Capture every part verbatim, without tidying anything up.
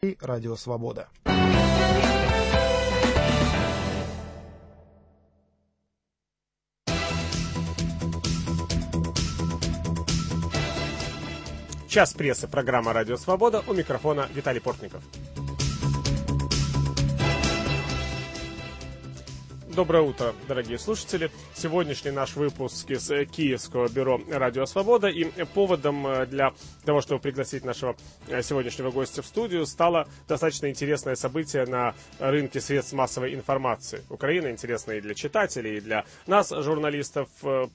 и Радио Свобода. Час прессы. Программа «Радио Свобода». У микрофона Виталий Портников. Доброе утро, дорогие слушатели. Сегодняшний наш выпуск из Киевского бюро «Радио Свобода». И поводом для того, чтобы пригласить нашего сегодняшнего гостя в студию, стало достаточно интересное событие на рынке средств массовой информации. Украина интересна и для читателей, и для нас, журналистов.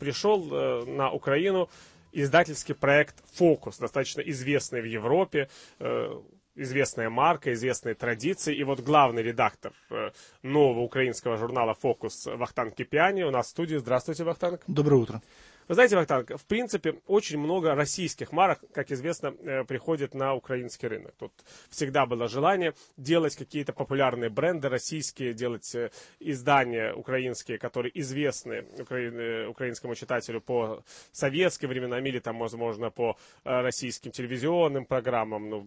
Пришел на Украину издательский проект «Фокус», достаточно известный в Европе, э, известная марка, известные традиции. И вот главный редактор э, нового украинского журнала «Фокус» Вахтанг Кипиани у нас в студии. Здравствуйте, Вахтанг. Доброе утро. Вы знаете, Вахтанг, в принципе, очень много российских марок, как известно, э, приходит на украинский рынок. Тут всегда было желание делать какие-то популярные бренды российские, делать э, издания украинские, которые известны укра... украинскому читателю по советским временам или, там, возможно, по э, российским телевизионным программам. Ну,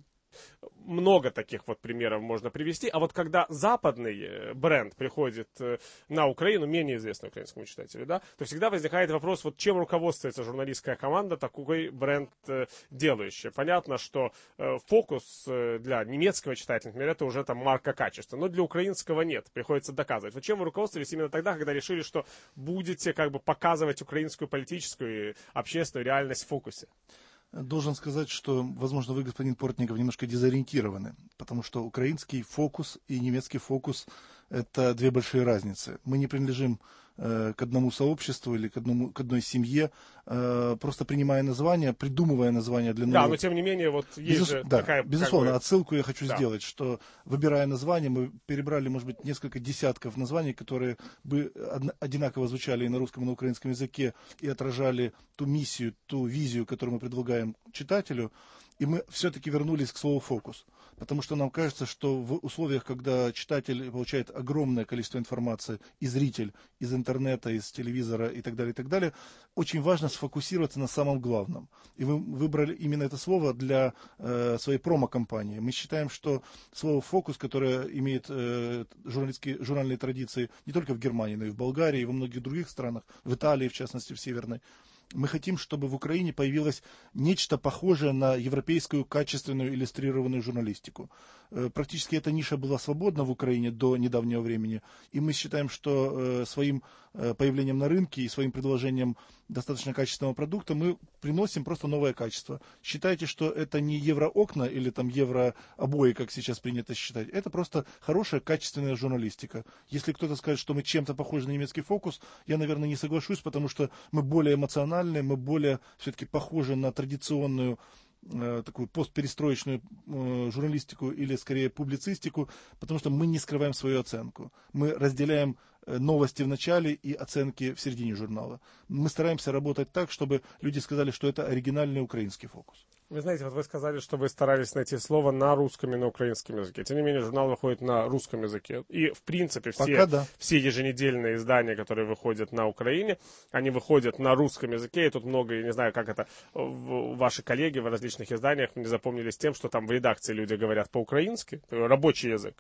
много таких вот примеров можно привести. А вот когда западный бренд приходит на Украину, менее известный украинскому читателю, да, то всегда возникает вопрос, вот чем руководствуется журналистская команда, такой бренд делающая. Понятно, что «Фокус» для немецкого читателя, например, это уже там марка качества, но для украинского нет, приходится доказывать. Вот чем вы руководствовались именно тогда, когда решили, что будете как бы показывать украинскую политическую и общественную реальность в «Фокусе»? Должен сказать, что, возможно, вы, господин Портников, немножко дезориентированы, потому что украинский «Фокус» и немецкий «Фокус» — это две большие разницы. Мы не принадлежим э, к одному сообществу или к, одному, к одной семье, э, просто принимая название, придумывая название для нового... Да, но тем не менее, вот есть Безус... же да, такая... безусловно, как бы... отсылку я хочу да. сделать, что, выбирая название, мы перебрали, может быть, несколько десятков названий, которые бы одинаково звучали и на русском, и на украинском языке, и отражали ту миссию, ту визию, которую мы предлагаем читателю, и мы все-таки вернулись к слову «фокус». Потому что нам кажется, что в условиях, когда читатель получает огромное количество информации, и зритель из интернета, из телевизора и так далее, и так далее, очень важно сфокусироваться на самом главном. И мы выбрали именно это слово для э, своей промо-компании. Мы считаем, что слово «фокус», которое имеет э, журналистские, журнальные традиции не только в Германии, но и в Болгарии, и во многих других странах, в Италии, в частности, в Северной, мы хотим, чтобы в Украине появилось нечто похожее на европейскую качественную иллюстрированную журналистику. Практически эта ниша была свободна в Украине до недавнего времени, и мы считаем, что своим появлением на рынке и своим предложением достаточно качественного продукта мы приносим просто новое качество. Считайте, что это не евроокна или там еврообои, как сейчас принято считать, это просто хорошая качественная журналистика. Если кто-то скажет, что мы чем-то похожи на немецкий «Фокус», я, наверное, не соглашусь, потому что мы более эмоциональны, мы более все-таки похожи на традиционную такую постперестроечную э, журналистику или скорее публицистику, потому что мы не скрываем свою оценку. Мы разделяем э, новости в начале и оценки в середине журнала. Мы стараемся работать так, чтобы люди сказали, что это оригинальный украинский «Фокус». Вы знаете, вот вы сказали, что вы старались найти слово на русском и на украинском языке. Тем не менее, журнал выходит на русском языке. И, в принципе, все, да. все еженедельные издания, которые выходят на Украине, они выходят на русском языке. И тут много, я не знаю, как это, ваши коллеги в различных изданиях не запомнились тем, что там в редакции люди говорят по-украински, рабочий язык.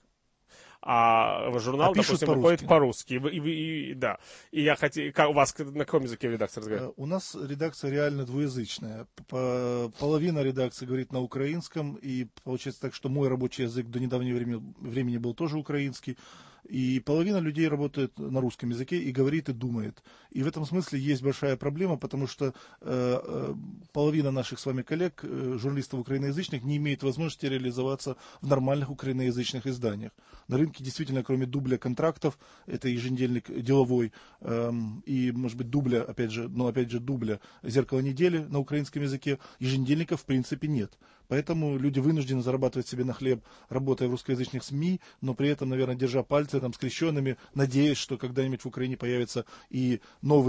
А журнал, а допустим, по-русски. выходит по-русски. И, и, и, да. И я хотел... Как, у вас на каком языке редакция разговаривает? У нас редакция реально двуязычная. Половина редакции говорит на украинском, и получается так, что мой рабочий язык до недавнего времени, времени был тоже украинский. И половина людей работает на русском языке и говорит, и думает. И в этом смысле есть большая проблема, потому что э, э, половина наших с вами коллег, э, журналистов украиноязычных, не имеет возможности реализоваться в нормальных украиноязычных изданиях. На рынке действительно, кроме дубля контрактов, это еженедельник деловой, э, и, может быть, дубля, опять же, но опять же дубля «Зеркало недели» на украинском языке, еженедельника в принципе нет. Поэтому люди вынуждены зарабатывать себе на хлеб, работая в русскоязычных СМИ, но при этом, наверное, держа пальцы там скрещенными, надеясь, что когда-нибудь в Украине появится и новый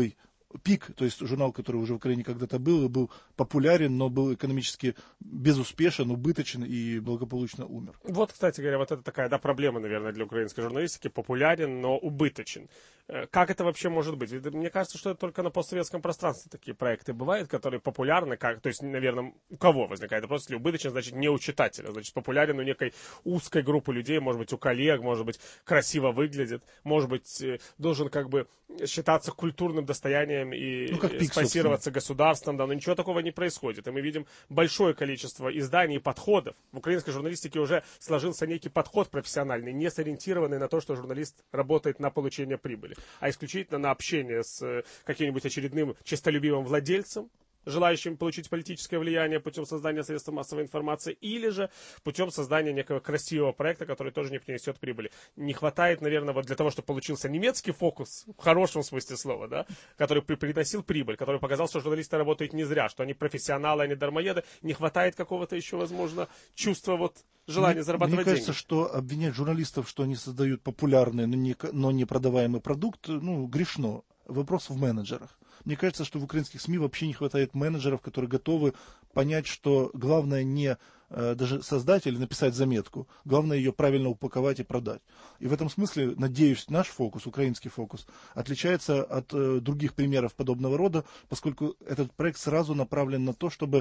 «Пик», то есть журнал, который уже в Украине когда-то был, и был популярен, но был экономически безуспешен, убыточен и благополучно умер. Вот, кстати говоря, вот это такая, да, проблема, наверное, для украинской журналистики. Популярен, но убыточен. Как это вообще может быть? Ведь мне кажется, что это только на постсоветском пространстве такие проекты бывают, которые популярны, как, то есть, наверное, у кого возникает вопрос, если убыточен, значит, не у читателя, значит, популярен у некой узкой группы людей, может быть, у коллег, может быть, красиво выглядит, может быть, должен как бы считаться культурным достоянием и ну, как «Пик», спонсироваться собственно. государством, да, но ничего такого не происходит. И мы видим большое количество изданий и подходов. В украинской журналистике уже сложился некий подход профессиональный, не сориентированный на то, что журналист работает на получение прибыли, а исключительно на общение с каким-нибудь очередным честолюбивым владельцем, желающим получить политическое влияние путем создания средств массовой информации, или же путем создания некого красивого проекта, который тоже не принесет прибыли. Не хватает, наверное, вот для того, чтобы получился немецкий фокус, в хорошем смысле слова, да, который при- приносил прибыль, который показал, что журналисты работают не зря, что они профессионалы, а не дармоеды. Не хватает какого-то еще, возможно, чувства вот желания мне, зарабатывать мне кажется, деньги. что обвинять журналистов, что они создают популярный, но не, но не продаваемый продукт, ну, грешно. Вопрос в менеджерах. Мне кажется, что в украинских СМИ вообще не хватает менеджеров, которые готовы понять, что главное не э, даже создать или написать заметку, главное ее правильно упаковать и продать. И в этом смысле, надеюсь, наш фокус, украинский фокус, отличается от э, других примеров подобного рода, поскольку этот проект сразу направлен на то, чтобы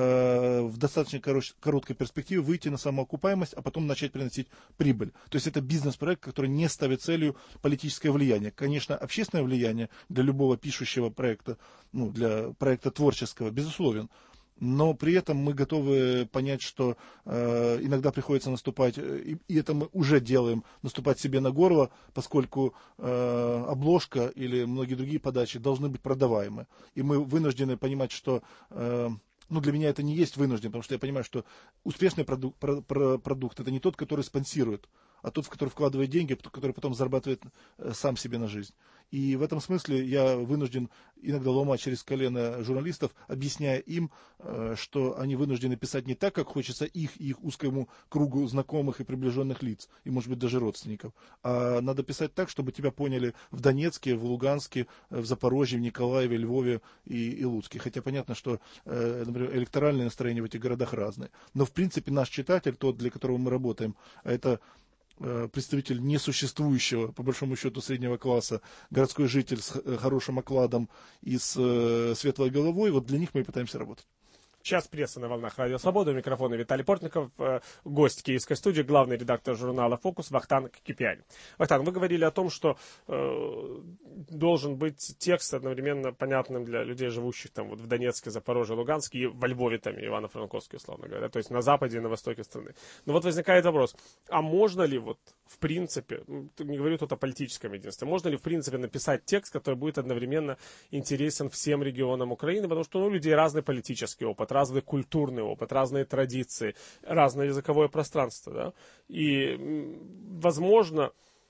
э, в достаточно короч- короткой перспективе выйти на самоокупаемость, а потом начать приносить прибыль. То есть это бизнес-проект, который не ставит целью политическое влияние. Конечно, общественное влияние для любого пишущего проекта, ну, для проекта творческого, безусловен. Но при этом мы готовы понять, что э, иногда приходится наступать, и, и это мы уже делаем, наступать себе на горло, поскольку э, обложка или многие другие подачи должны быть продаваемы. И мы вынуждены понимать, что... Э, ну, для меня это не есть вынужден, потому что я понимаю, что успешный продукт, про, про, продукт это не тот, который спонсирует, а тот, в который вкладывает деньги, который потом зарабатывает э, сам себе на жизнь. И в этом смысле я вынужден иногда ломать через колено журналистов, объясняя им, э, что они вынуждены писать не так, как хочется их и их узкому кругу знакомых и приближенных лиц, и, может быть, даже родственников. А надо писать так, чтобы тебя поняли в Донецке, в Луганске, в Запорожье, в Николаеве, Львове и, и Луцке. Хотя понятно, что, э, например, электоральные настроения в этих городах разные. Но, в принципе, наш читатель, тот, для которого мы работаем, это представитель несуществующего, по большому счету, среднего класса, городской житель с хорошим окладом и с э, светлой головой, вот для них мы и пытаемся работать. Час прессы на волнах Радио Свобода. У микрофона Виталий Портников, гость киевской студии, главный редактор журнала «Фокус» Вахтанг Кипиань. Вахтанг, вы говорили о том, что э, должен быть текст одновременно понятным для людей, живущих там вот в Донецке, Запорожье, Луганске и во Львове, там, Ивано-Франковске, условно говоря, то есть на западе и на востоке страны. Но вот возникает вопрос, а можно ли вот в принципе, не говорю тут о политическом единстве, можно ли в принципе написать текст, который будет одновременно интересен всем регионам Украины, потому что ну, у людей разный политический опыт, разный культурный опыт, разные традиции, разное языковое пространство. Да? И, возможно,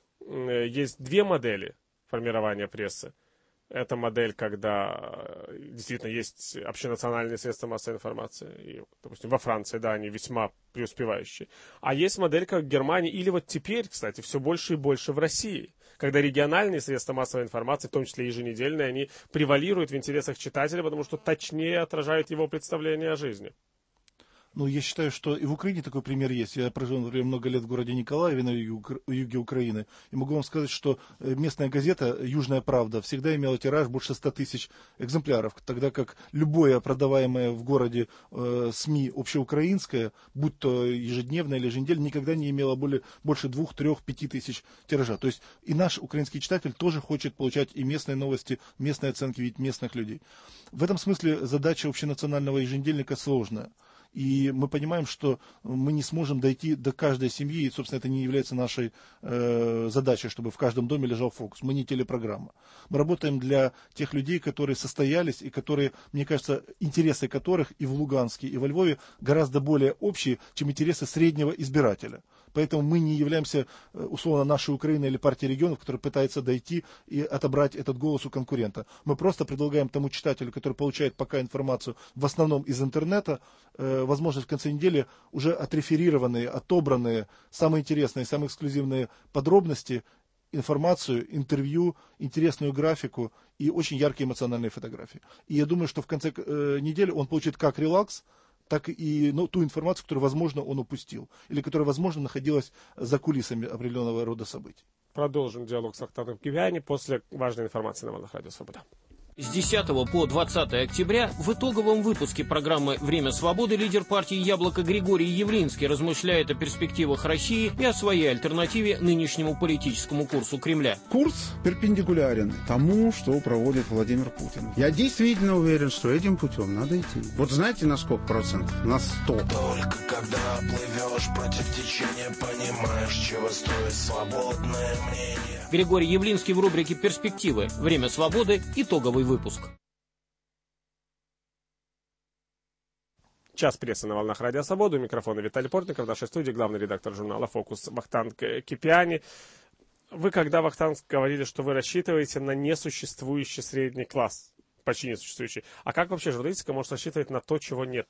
есть две модели формирования прессы. Это модель, когда действительно есть общенациональные средства массовой информации. И, допустим, во Франции, да, они весьма преуспевающие. А есть модель, как в Германии, или вот теперь, кстати, все больше и больше в России. Когда региональные средства массовой информации, в том числе еженедельные, они превалируют в интересах читателя, потому что точнее отражают его представление о жизни. Ну, я считаю, что и в Украине такой пример есть. Я прожил, например, много лет в городе Николаеве на юге, юге Украины. И могу вам сказать, что местная газета «Южная правда» всегда имела тираж больше ста тысяч экземпляров. Тогда как любое продаваемое в городе э, СМИ общеукраинское, будь то ежедневное или еженедельное, никогда не имело более, больше двух, трех, пяти тысяч тиража. То есть и наш украинский читатель тоже хочет получать и местные новости, местные оценки, видеть местных людей. В этом смысле задача общенационального еженедельника сложная. И мы понимаем, что мы не сможем дойти до каждой семьи, и, собственно, это не является нашей э, задачей, чтобы в каждом доме лежал «Фокус». Мы не телепрограмма. Мы работаем для тех людей, которые состоялись, и которые, мне кажется, интересы которых и в Луганске, и во Львове гораздо более общие, чем интересы среднего избирателя. Поэтому мы не являемся, условно, нашей Украиной или партией регионов, которая пытается дойти и отобрать этот голос у конкурента. Мы просто предлагаем тому читателю, который получает пока информацию в основном из интернета, э, возможность в конце недели уже отреферированные, отобранные, самые интересные, самые эксклюзивные подробности информацию, интервью, интересную графику и очень яркие эмоциональные фотографии. И я думаю, что в конце э, недели он получит как релакс, так и ну, ту информацию, которую, возможно, он упустил, или которая, возможно, находилась за кулисами определенного рода событий. Продолжим диалог с Вахтангом Кипиани после важной информации на Волнах Радио Свобода. С десятого по двадцатое октября в итоговом выпуске программы «Время свободы» лидер партии «Яблоко» Григорий Явлинский размышляет о перспективах России и о своей альтернативе нынешнему политическому курсу Кремля. Курс перпендикулярен тому, что проводит Владимир Путин. Я действительно уверен, что этим путем надо идти. Вот знаете, на сколько процентов? На сто. Только когда плывешь против течения, понимаешь, чего стоит свободное мнение. Григорий Явлинский в рубрике «Перспективы. Время свободы». Итоговый выпуск. Час прессы на Волнах Радио Свобода. У микрофона Виталий Портников. В нашей студии главный редактор журнала «Фокус» Вахтанг Кипиани. Вы, когда, Вахтанг, говорили, что вы рассчитываете на несуществующий средний класс, почти несуществующий. А как вообще журналистика может рассчитывать на то, чего нет?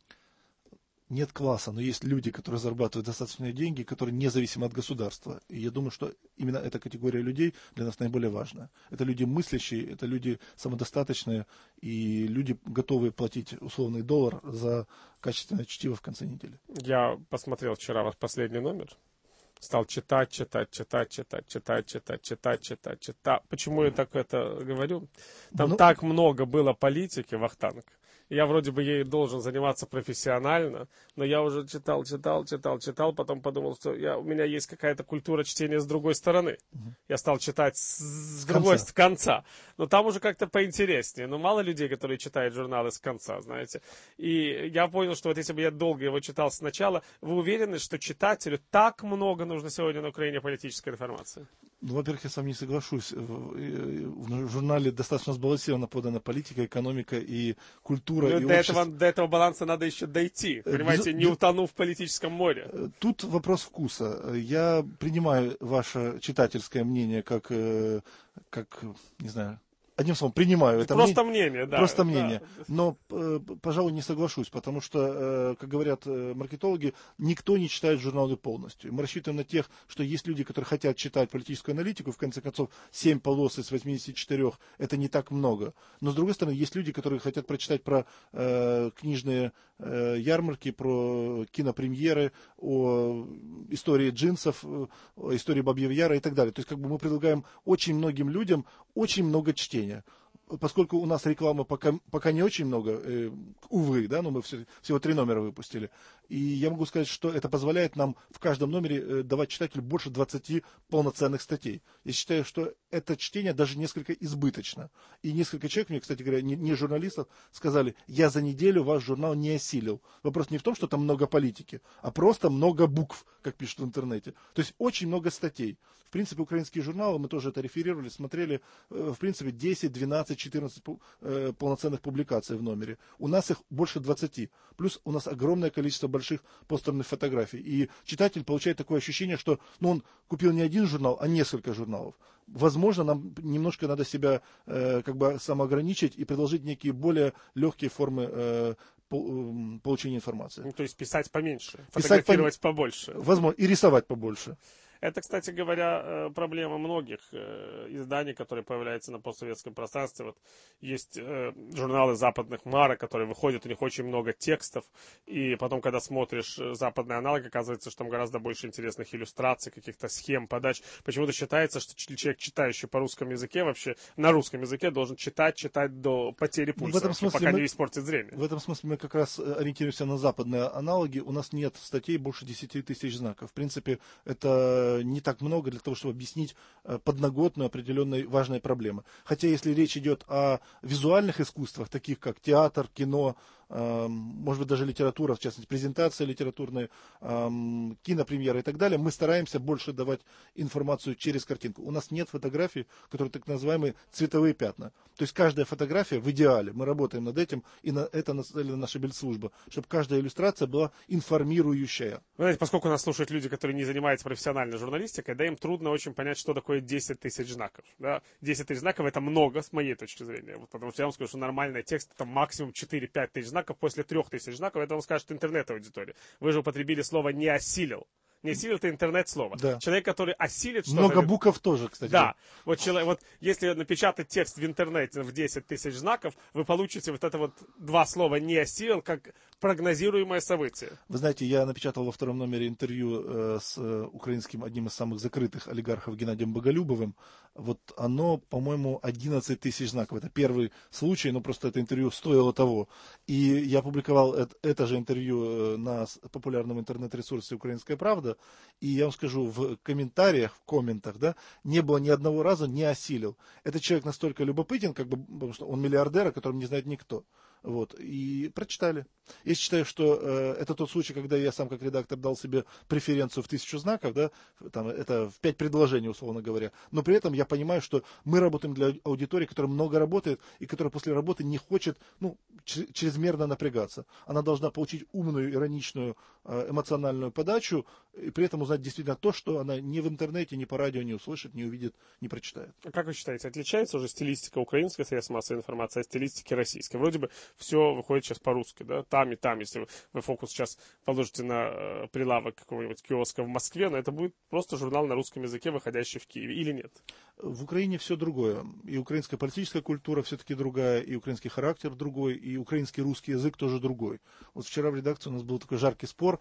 Нет класса, но есть люди, которые зарабатывают достаточные деньги, которые независимы от государства. И я думаю, что именно эта категория людей для нас наиболее важна. Это люди мыслящие, это люди самодостаточные, и люди, готовые платить условный доллар за качественное чтиво в конце недели. Я посмотрел вчера ваш последний номер. Стал читать, читать, читать, читать, читать, читать, читать, читать, читать. Почему я так это говорю? Там ну, так много было политики, Вахтанг. Я вроде бы ей должен заниматься профессионально, но я уже читал, читал, читал, читал, потом подумал, что я, у меня есть какая-то культура чтения с другой стороны. Угу. Я стал читать с, с другой, с конца. Но там уже как-то поинтереснее. Но мало людей, которые читают журналы с конца, знаете. И я понял, что вот если бы я долго его читал сначала, вы уверены, что читателю так много нужно сегодня на Украине политической информации? Ну, во-первых, я с вами не соглашусь. В журнале достаточно сбалансированно подана политика, экономика и культура. Ну, и до, этого, до этого баланса надо еще дойти, понимаете, Без... не утонув в политическом море. Тут вопрос вкуса. Я принимаю ваше читательское мнение как, как не знаю... Одним словом, принимаю это Просто мнение, мнение да. Просто мнение. Да. Но, э, пожалуй, не соглашусь, потому что, э, как говорят э, маркетологи, никто не читает журналы полностью. Мы рассчитываем на тех, что есть люди, которые хотят читать политическую аналитику, в конце концов, семь полос из восьмидесяти четырёх – это не так много. Но, с другой стороны, есть люди, которые хотят прочитать про э, книжные э, ярмарки, про кинопремьеры, о истории джинсов, о истории Бабьего Яра и так далее. То есть, как бы мы предлагаем очень многим людям очень много чтения. Поскольку у нас рекламы пока, пока не очень много, э, увы, да, но мы все, всего три номера выпустили. И я могу сказать, что это позволяет нам в каждом номере э, давать читателю больше двадцати полноценных статей. Я считаю, что это чтение даже несколько избыточно. И несколько человек мне, кстати говоря, не, не журналистов, сказали, я за неделю ваш журнал не осилил. Вопрос не в том, что там много политики, а просто много букв, как пишут в интернете. То есть очень много статей. В принципе, украинские журналы, мы тоже это реферировали, смотрели, э, в принципе, десять, двенадцать, четырнадцать э, полноценных публикаций в номере. У нас их больше двадцати. Плюс у нас огромное количество больших постерных фотографий. И читатель получает такое ощущение, что ну, он купил не один журнал, а несколько журналов. Возможно, нам немножко надо себя э, как бы самоограничить и предложить некие более легкие формы э, получения информации. Ну, то есть писать поменьше, фотографировать писать побольше. Возможно, и рисовать побольше. Это, кстати говоря, проблема многих изданий, которые появляются на постсоветском пространстве. Вот есть журналы западных марок, которые выходят, у них очень много текстов, и потом, когда смотришь западный аналог, оказывается, что там гораздо больше интересных иллюстраций, каких-то схем, подач. Почему-то считается, что человек, читающий по русскому языке, вообще на русском языке должен читать, читать до потери пульса, в этом смысле пока мы, не испортит зрение. В этом смысле мы как раз ориентируемся на западные аналоги. У нас нет статей больше десяти тысяч знаков. В принципе, это не так много для того, чтобы объяснить подноготную определенной важной проблемы. Хотя если речь идет о визуальных искусствах, таких как театр, кино, может быть, даже литература, в частности, презентация литературная, кинопремьеры и так далее, мы стараемся больше давать информацию через картинку. У нас нет фотографий, которые так называемые цветовые пятна. То есть каждая фотография в идеале, мы работаем над этим, и на это нацелена наша бельслужба, чтобы каждая иллюстрация была информирующая. Вы знаете, поскольку нас слушают люди, которые не занимаются профессиональной журналистикой, да, им трудно очень понять, что такое десять тысяч знаков. Да? десять тысяч знаков — это много, с моей точки зрения. Вот, потому что я вам скажу, что нормальный текст — это максимум четыре-пять тысяч знаков. После трех тысяч знаков это вам скажет интернет-аудитория. Вы же употребили слово «не осилил». Не осилил — это интернет-слово. Да. Человек, который осилит что-то... Много букв тоже, кстати. Да. Вот, человек, вот если напечатать текст в интернете в десять тысяч знаков, вы получите вот это вот два слова «не осилил» как прогнозируемое событие. Вы знаете, я напечатал во втором номере интервью э, с э, украинским, одним из самых закрытых олигархов Геннадием Боголюбовым. Вот оно, по-моему, одиннадцать тысяч знаков. Это первый случай, но просто это интервью стоило того. И я опубликовал это, это же интервью на популярном интернет-ресурсе «Украинская правда». И я вам скажу, в комментариях, в комментах, да, не было ни одного раза «не осилил». Этот человек настолько любопытен, как бы, потому что он миллиардер, о котором не знает никто. Вот, и прочитали. Я считаю, что э, это тот случай, когда я сам как редактор дал себе преференцию в тысячу знаков, да, там, это в пять предложений, условно говоря. Но при этом я понимаю, что мы работаем для аудитории, которая много работает и которая после работы не хочет, ну, чрезмерно напрягаться. Она должна получить умную, ироничную, э, эмоциональную подачу и при этом узнать действительно то, что она ни в интернете, ни по радио не услышит, не увидит, не прочитает. А как вы считаете, отличается уже стилистика украинской средств массовой информации от стилистики российской? Вроде бы все выходит сейчас по-русски, да, там и там, если вы фокус сейчас положите на э, прилавок какого-нибудь киоска в Москве, но это будет просто журнал на русском языке, выходящий в Киеве, или нет? В Украине все другое. И украинская политическая культура все-таки другая, и украинский характер другой, и украинский русский язык тоже другой. Вот вчера в редакции у нас был такой жаркий спор.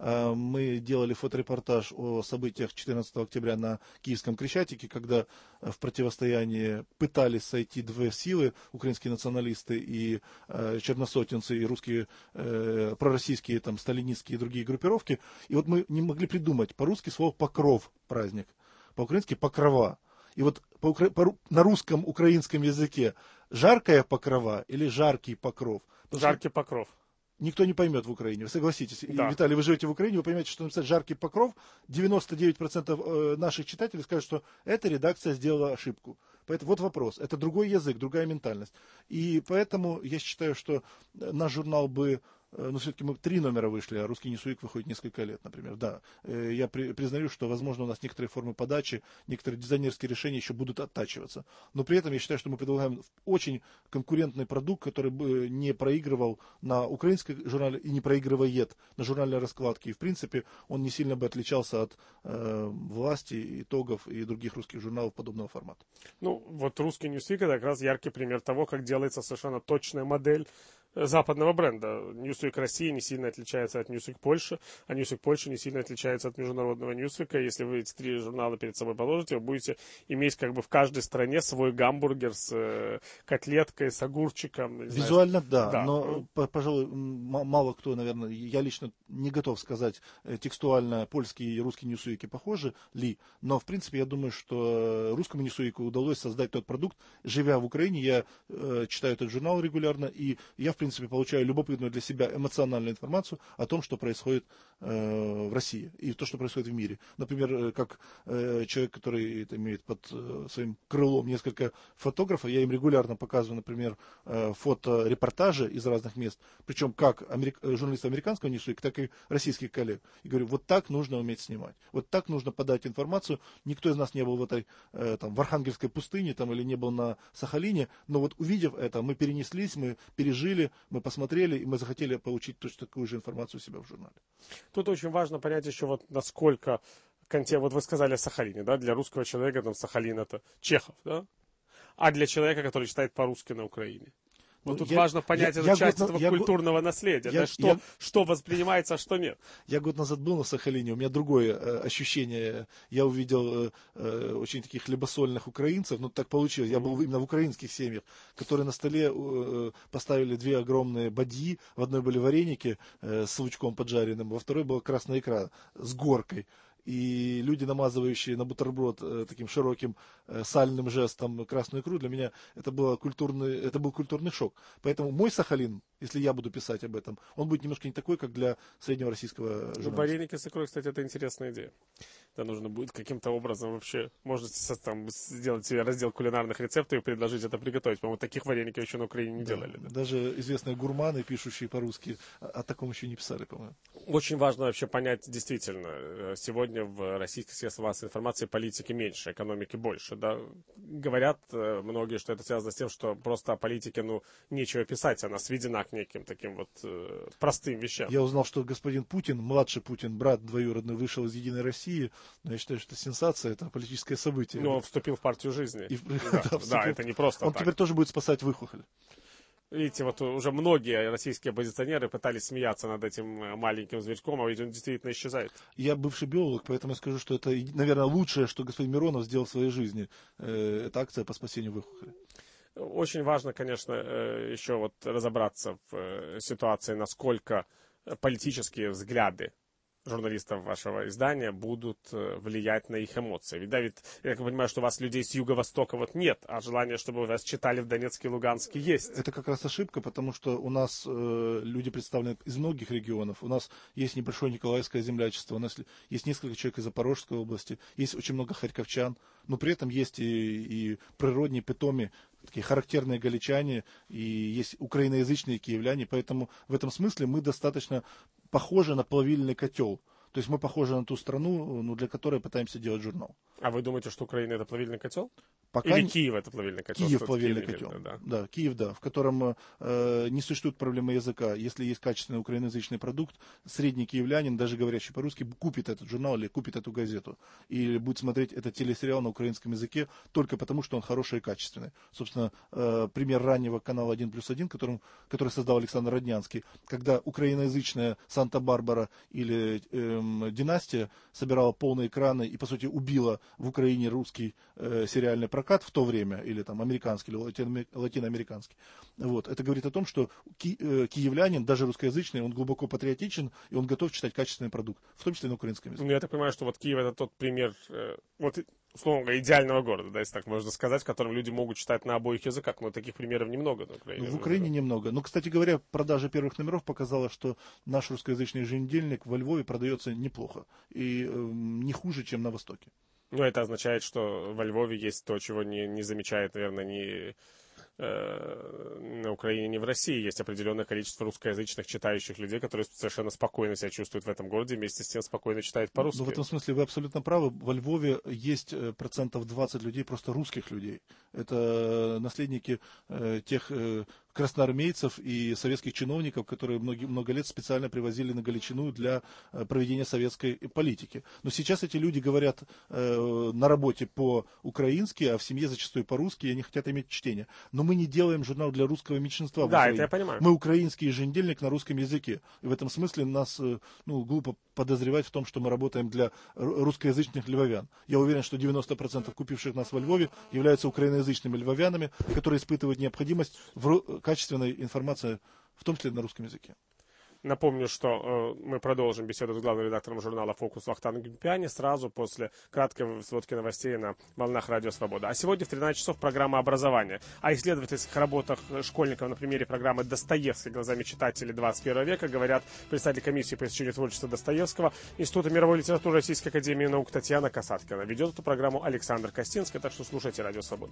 Мы делали фоторепортаж о событиях четырнадцатого октября на Киевском Крещатике, когда в противостоянии пытались сойти две силы, украинские националисты и черносотенцы, и русские, пророссийские, там, сталинистские и другие группировки. И вот мы не могли придумать по-русски слово «покров» праздник, по-украински «покрова». И вот по, по, на русском, украинском языке жаркая покрова или жаркий покров? Жаркий покров. Никто не поймет в Украине, вы согласитесь. Да. И, Виталий, вы живете в Украине, вы понимаете, что написать «жаркий покров», девяносто девять процентов наших читателей скажут, что эта редакция сделала ошибку. Поэтому вот вопрос. Это другой язык, другая ментальность. И поэтому я считаю, что наш журнал бы... Ну, все-таки мы три номера вышли, а «Русский Ньюсвик» выходит несколько лет, например. Да, я при, признаю, что, возможно, у нас некоторые формы подачи, некоторые дизайнерские решения еще будут оттачиваться. Но при этом я считаю, что мы предлагаем очень конкурентный продукт, который бы не проигрывал на украинском журнале и не проигрывает на журнальной раскладке. И, в принципе, он не сильно бы отличался от э, «Власти», «Итогов» и других русских журналов подобного формата. Ну, вот «Русский Ньюсвик» — это как раз яркий пример того, как делается совершенно точная модель западного бренда. Newsweek России не сильно отличается от Newsweek Польши, а Newsweek Польши не сильно отличается от международного Newsweek. Если вы эти три журнала перед собой положите, вы будете иметь как бы в каждой стране свой гамбургер с э, котлеткой, с огурчиком. Визуально, да, да, но, ну... пожалуй, мало кто, наверное, я лично не готов сказать, текстуально польские и русские Newsweek'и похожи ли, но, в принципе, я думаю, что русскому Newsweek'у удалось создать тот продукт. Живя в Украине, я э, читаю этот журнал регулярно, и я, в принципе, В принципе, получаю любопытную для себя эмоциональную информацию о том, что происходит э, в России и то, что происходит в мире. Например, как э, человек, который это, имеет под э, своим крылом несколько фотографов, я им регулярно показываю, например, э, фоторепортажи из разных мест, причем как америк... журналисты американского Newsweek, так и российских коллег. И говорю, вот так нужно уметь снимать, вот так нужно подать информацию. Никто из нас не был в этой, э, там, в Архангельской пустыне там, или не был на Сахалине, но вот увидев это, мы перенеслись, мы пережили, мы посмотрели, и мы захотели получить точно такую же информацию у себя в журнале. Тут очень важно понять еще, вот насколько контекст, вот вы сказали о Сахалине, да, для русского человека там Сахалин — это Чехов, да, а для человека, который читает по-русски на Украине. Вот ну, тут я, важно понять я, эту я часть год, этого я, культурного я, наследия, я, да, что, я, что воспринимается, а что нет. Я год назад был на Сахалине, у меня другое э, ощущение. Я увидел э, очень таких хлебосольных украинцев, ну так получилось, я был именно в украинских семьях, которые на столе э, поставили две огромные бадьи, в одной были вареники э, с лучком поджаренным, во второй была красная икра с горкой. И люди, намазывающие на бутерброд э, таким широким э, сальным жестом красную икру, для меня это, было культурный, это был культурный шок. Поэтому мой Сахалин, если я буду писать об этом, он будет немножко не такой, как для среднего российского журналиста. Ну, вареники с икрой, кстати, это интересная идея. Это нужно будет каким-то образом вообще, можете там сделать себе раздел кулинарных рецептов и предложить это приготовить. По-моему, таких вареников еще на Украине не да, делали. Да? Даже известные гурманы, пишущие по-русски, о таком еще не писали, по-моему. Очень важно вообще понять действительно, сегодня в российских средствах массовой информации политики меньше, экономики больше. Да? Говорят многие, что это связано с тем, что просто о политике ну, нечего писать, она сведена к неким таким вот э, простым вещам. Я узнал, что господин Путин, младший Путин, брат двоюродный, вышел из «Единой России». Но я считаю, что это сенсация, это политическое событие. Но он вступил в партию жизни. И, да, да, да, это не просто Он так. теперь тоже будет спасать Выхухоль. Видите, вот уже многие российские оппозиционеры пытались смеяться над этим маленьким зверьком, а ведь он действительно исчезает. Я бывший биолог, поэтому я скажу, что это, наверное, лучшее, что господин Миронов сделал в своей жизни. Это акция по спасению Выхухоли. Очень важно, конечно, еще вот разобраться в ситуации, насколько политические взгляды журналистов вашего издания будут влиять на их эмоции. Ведь, да, ведь я понимаю, что у вас людей с юго-востока вот нет, а желание, чтобы вас читали в Донецке и Луганске, есть. Это как раз ошибка, потому что у нас э, люди представлены из многих регионов. У нас есть небольшое Николаевское землячество, у нас есть несколько человек из Запорожской области, есть очень много харьковчан, но при этом есть и, и природные питоми, такие характерные галичане, и есть украиноязычные киевляне, поэтому в этом смысле мы достаточно похожи на плавильный котел. То есть мы похожи на ту страну, ну, для которой пытаемся делать журнал. А вы думаете, что Украина это плавильный котел? Пока Или не... Киев это плавильный котел? Киев плавильный котел. Да. да, Киев, да, в котором э, не существует проблемы языка. Если есть качественный украиноязычный продукт, средний киевлянин, даже говорящий по-русски, купит этот журнал или купит эту газету. И будет смотреть этот телесериал на украинском языке только потому, что он хороший и качественный. Собственно, э, пример раннего канала один плюс один, которым, который создал Александр Роднянский, когда украиноязычная Санта-Барбара или э, Династия собирала полные экраны и, по сути, убила в Украине русский э, сериальный прокат в то время, или там американский, или латино- латиноамериканский. Вот. Это говорит о том, что ки- э, киевлянин, даже русскоязычный, он глубоко патриотичен, и он готов читать качественный продукт, в том числе на украинском языке. Ну, я так понимаю, что вот Киев это тот пример, э, вот, условно говоря, идеального города, да, если так можно сказать, в котором люди могут читать на обоих языках, но таких примеров немного на Украине. В Украине немного. Но, кстати говоря, продажа первых номеров показала, что наш русскоязычный еженедельник во Львове продается неплохо. И э, не хуже, чем на Востоке. Ну, это означает, что во Львове есть то, чего не, не замечает, наверное, ни э, на Украине, ни в России. Есть определенное количество русскоязычных читающих людей, которые совершенно спокойно себя чувствуют в этом городе, вместе с тем спокойно читают по-русски. Ну, в этом смысле вы абсолютно правы. Во Львове есть процентов двадцать людей, просто русских людей. Это наследники э, тех э, красноармейцев и советских чиновников, которые многие, много лет специально привозили на Галичину для э, проведения советской политики. Но сейчас эти люди говорят э, на работе по-украински, а в семье зачастую по-русски, и они хотят иметь чтение. Но мы не делаем журнал для русского меньшинства. Да, это я понимаю. Мы украинский еженедельник на русском языке. И в этом смысле нас э, ну, глупо подозревать в том, что мы работаем для русскоязычных львовян. Я уверен, что девяносто процентов купивших нас во Львове являются украиноязычными львовянами, которые испытывают необходимость в качественной информации, в том числе на русском языке. Напомню, что э, мы продолжим беседу с главным редактором журнала «Фокус» Вахтангом Гемпиани сразу после краткой сводки новостей на волнах Радио Свобода. А сегодня в тринадцать часов программа «Образование». О исследовательских работах школьников на примере программы «Достоевский. Глазами читателей двадцать первого века» говорят представитель комиссии по изучению творчества Достоевского Института мировой литературы Российской академии наук Татьяна Касаткина. Ведет эту программу Александр Костинский, так что слушайте Радио Свобода.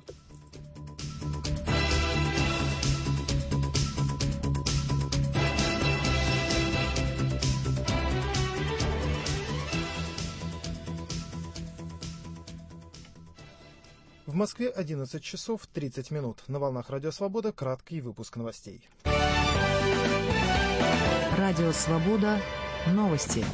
В Москве одиннадцать часов тридцать минут. На волнах Радио Свобода краткий выпуск новостей. Радио Свобода. Новости.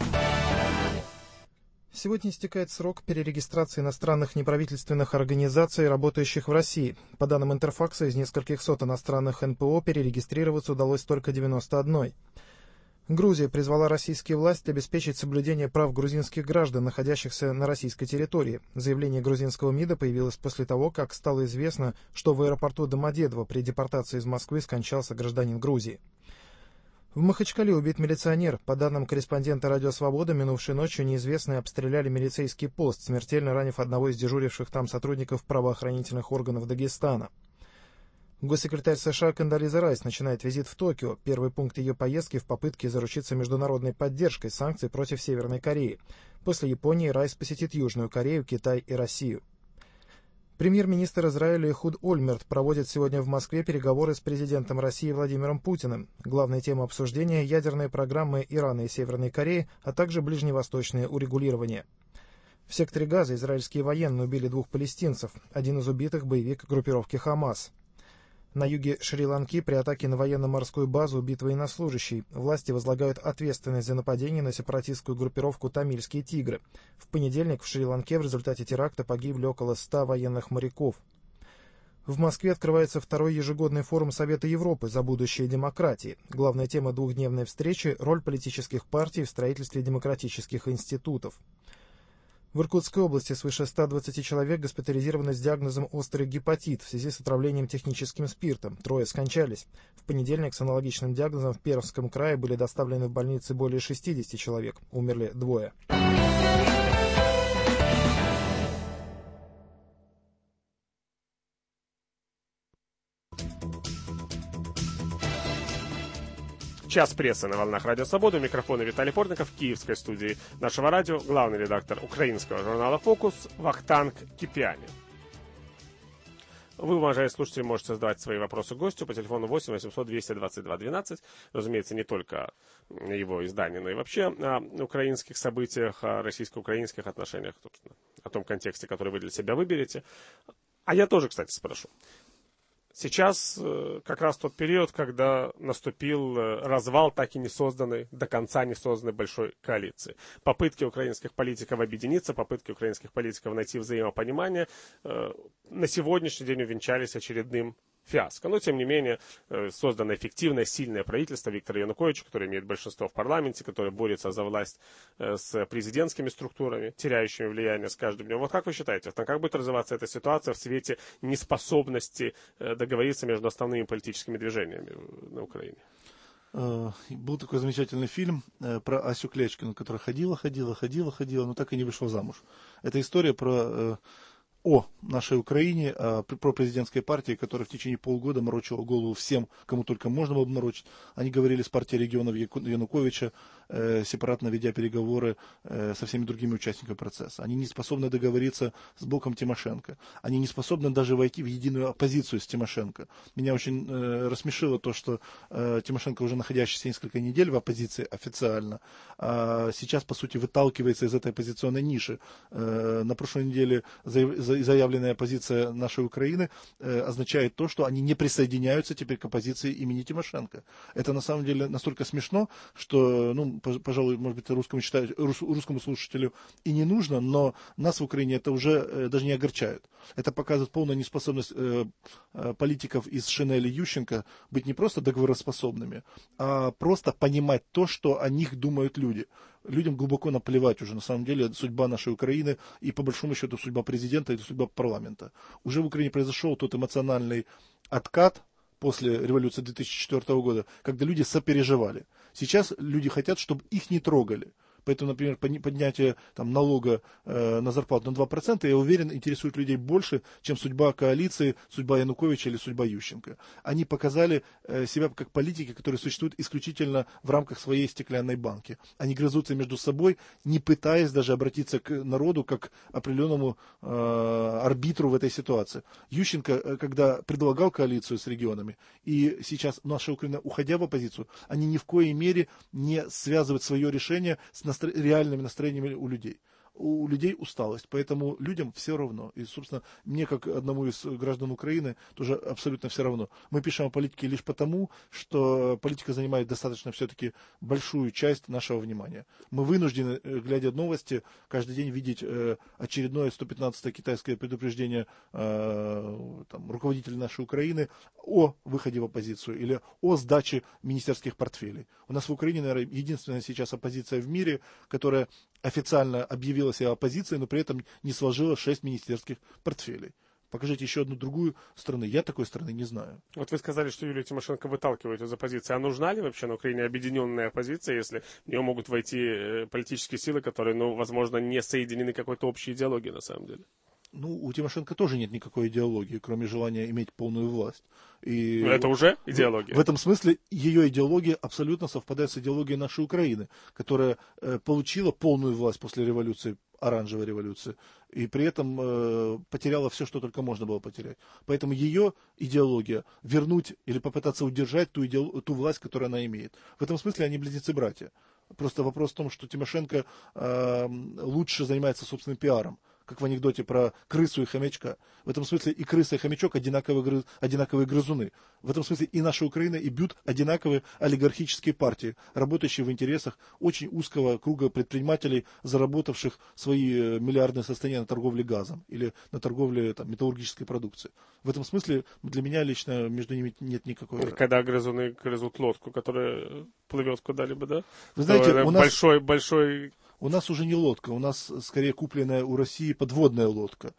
Сегодня истекает срок перерегистрации иностранных неправительственных организаций, работающих в России. По данным Интерфакса, из нескольких сот иностранных эн пэ о перерегистрироваться удалось только девяносто одной. Грузия призвала российские власти обеспечить соблюдение прав грузинских граждан, находящихся на российской территории. Заявление грузинского МИДа появилось после того, как стало известно, что в аэропорту Домодедово при депортации из Москвы скончался гражданин Грузии. В Махачкале убит милиционер. По данным корреспондента «Радио Свобода», минувшей ночью неизвестные обстреляли милицейский пост, смертельно ранив одного из дежуривших там сотрудников правоохранительных органов Дагестана. Госсекретарь США Кондолиза Райс начинает визит в Токио. Первый пункт ее поездки в попытке заручиться международной поддержкой санкций против Северной Кореи. После Японии Райс посетит Южную Корею, Китай и Россию. Премьер-министр Израиля Эхуд Ольмерт проводит сегодня в Москве переговоры с президентом России Владимиром Путиным. Главная тема обсуждения – ядерные программы Ирана и Северной Кореи, а также ближневосточное урегулирование. В секторе Газа израильские военные убили двух палестинцев. Один из убитых – боевик группировки «Хамас». На юге Шри-Ланки при атаке на военно-морскую базу убит военнослужащий. Власти возлагают ответственность за нападение на сепаратистскую группировку «Тамильские тигры». В понедельник в Шри-Ланке в результате теракта погибли около ста военных моряков. В Москве открывается второй ежегодный форум Совета Европы за будущее демократии. Главная тема двухдневной встречи – роль политических партий в строительстве демократических институтов. В Иркутской области свыше ста двадцати человек госпитализированы с диагнозом острый гепатит в связи с отравлением техническим спиртом. Трое скончались. В понедельник с аналогичным диагнозом в Пермском крае были доставлены в больницы более шестидесяти человек. Умерли двое. Час прессы на волнах Радио Свобода. У микрофона Виталий Портников. В киевской студии нашего радио главный редактор украинского журнала «Фокус» Вахтанг Кипиани. Вы, уважаемые слушатели, можете задавать свои вопросы гостю по телефону восемь восемьсот двести двадцать два двенадцать. Разумеется, не только его издание, но и вообще о украинских событиях, о российско-украинских отношениях, о том контексте, который вы для себя выберете. А я тоже, кстати, спрошу. Сейчас как раз тот период, когда наступил развал так и не созданной, до конца не созданной большой коалиции. Попытки украинских политиков объединиться, попытки украинских политиков найти взаимопонимание на сегодняшний день увенчались очередным фиаско. Но, тем не менее, создано эффективное, сильное правительство Виктора Януковича, которое имеет большинство в парламенте, которое борется за власть с президентскими структурами, теряющими влияние с каждым днем. Вот как вы считаете, как будет развиваться эта ситуация в свете неспособности договориться между основными политическими движениями на Украине? Был такой замечательный фильм про Асю Клечкину, которая ходила, ходила, ходила, ходила, но так и не вышла замуж. Это история про... о нашей Украине, о пропрезидентской партии, которая в течение полгода морочила голову всем, кому только можно было бы морочить. Они говорили с партией регионов Януковича, э, сепаратно ведя переговоры э, со всеми другими участниками процесса. Они не способны договориться с блоком Тимошенко. Они не способны даже войти в единую оппозицию с Тимошенко. Меня очень э, рассмешило то, что э, Тимошенко, уже находящийся несколько недель в оппозиции официально, э, сейчас, по сути, выталкивается из этой оппозиционной ниши. Э, на прошлой неделе заяв заявленная позиция нашей Украины э, означает то, что они не присоединяются теперь к оппозиции имени Тимошенко. Это на самом деле настолько смешно, что, ну, пожалуй, может быть, русскому, читать, рус, русскому слушателю и не нужно, но нас в Украине это уже э, даже не огорчает. Это показывает полную неспособность э, э, политиков из Шинели Ющенко быть не просто договороспособными, а просто понимать то, что о них думают люди. Людям глубоко наплевать уже, на самом деле, судьба нашей Украины и, по большому счету, судьба президента и судьба парламента. Уже в Украине произошел тот эмоциональный откат после революции две тысячи четвёртого года, когда люди сопереживали. Сейчас люди хотят, чтобы их не трогали. Поэтому, например, поднятие там, налога э, на зарплату на два процента, я уверен, интересует людей больше, чем судьба коалиции, судьба Януковича или судьба Ющенко. Они показали э, себя как политики, которые существуют исключительно в рамках своей стеклянной банки. Они грызутся между собой, не пытаясь даже обратиться к народу как к определенному э, арбитру в этой ситуации. Ющенко, когда предлагал коалицию с регионами, и сейчас наша Украина, уходя в оппозицию, они ни в коей мере не связывают свое решение с настро... реальными настроениями у людей. У людей усталость, поэтому людям все равно. И, собственно, мне, как одному из граждан Украины, тоже абсолютно все равно. Мы пишем о политике лишь потому, что политика занимает достаточно все-таки большую часть нашего внимания. Мы вынуждены, глядя новости, каждый день видеть очередное сто пятнадцатое китайское предупреждение там, руководителей нашей Украины о выходе в оппозицию или о сдаче министерских портфелей. У нас в Украине, наверное, единственная сейчас оппозиция в мире, которая официально объявила себя оппозицией, но при этом не сложила шесть министерских портфелей. Покажите еще одну другую страну. Я такой страны не знаю. Вот вы сказали, что Юлию Тимошенко выталкивают из оппозиции. А нужна ли вообще на Украине объединенная оппозиция, если в нее могут войти политические силы, которые, ну, возможно, не соединены какой-то общей идеологией на самом деле? Ну, у Тимошенко тоже нет никакой идеологии, кроме желания иметь полную власть. И но это уже идеология. В, в этом смысле ее идеология абсолютно совпадает с идеологией нашей Украины, которая э, получила полную власть после революции, оранжевой революции, и при этом э, потеряла все, что только можно было потерять. Поэтому ее идеология вернуть или попытаться удержать ту, идеол... ту власть, которую она имеет. В этом смысле они близнецы-братья. Просто вопрос в том, что Тимошенко э, лучше занимается собственным пиаром, как в анекдоте про крысу и хомячка. В этом смысле и крыса, и хомячок одинаковые, грыз, одинаковые грызуны. В этом смысле и наша Украина, и БЮТ одинаковые олигархические партии, работающие в интересах очень узкого круга предпринимателей, заработавших свои миллиардные состояния на торговле газом или на торговле там, металлургической продукцией. В этом смысле для меня лично между ними нет никакой... Когда грызуны грызут лодку, которая плывет куда-либо, да? Вы знаете, у нас... Большой, большой... У нас уже не лодка, у нас скорее купленная у России подводная лодка.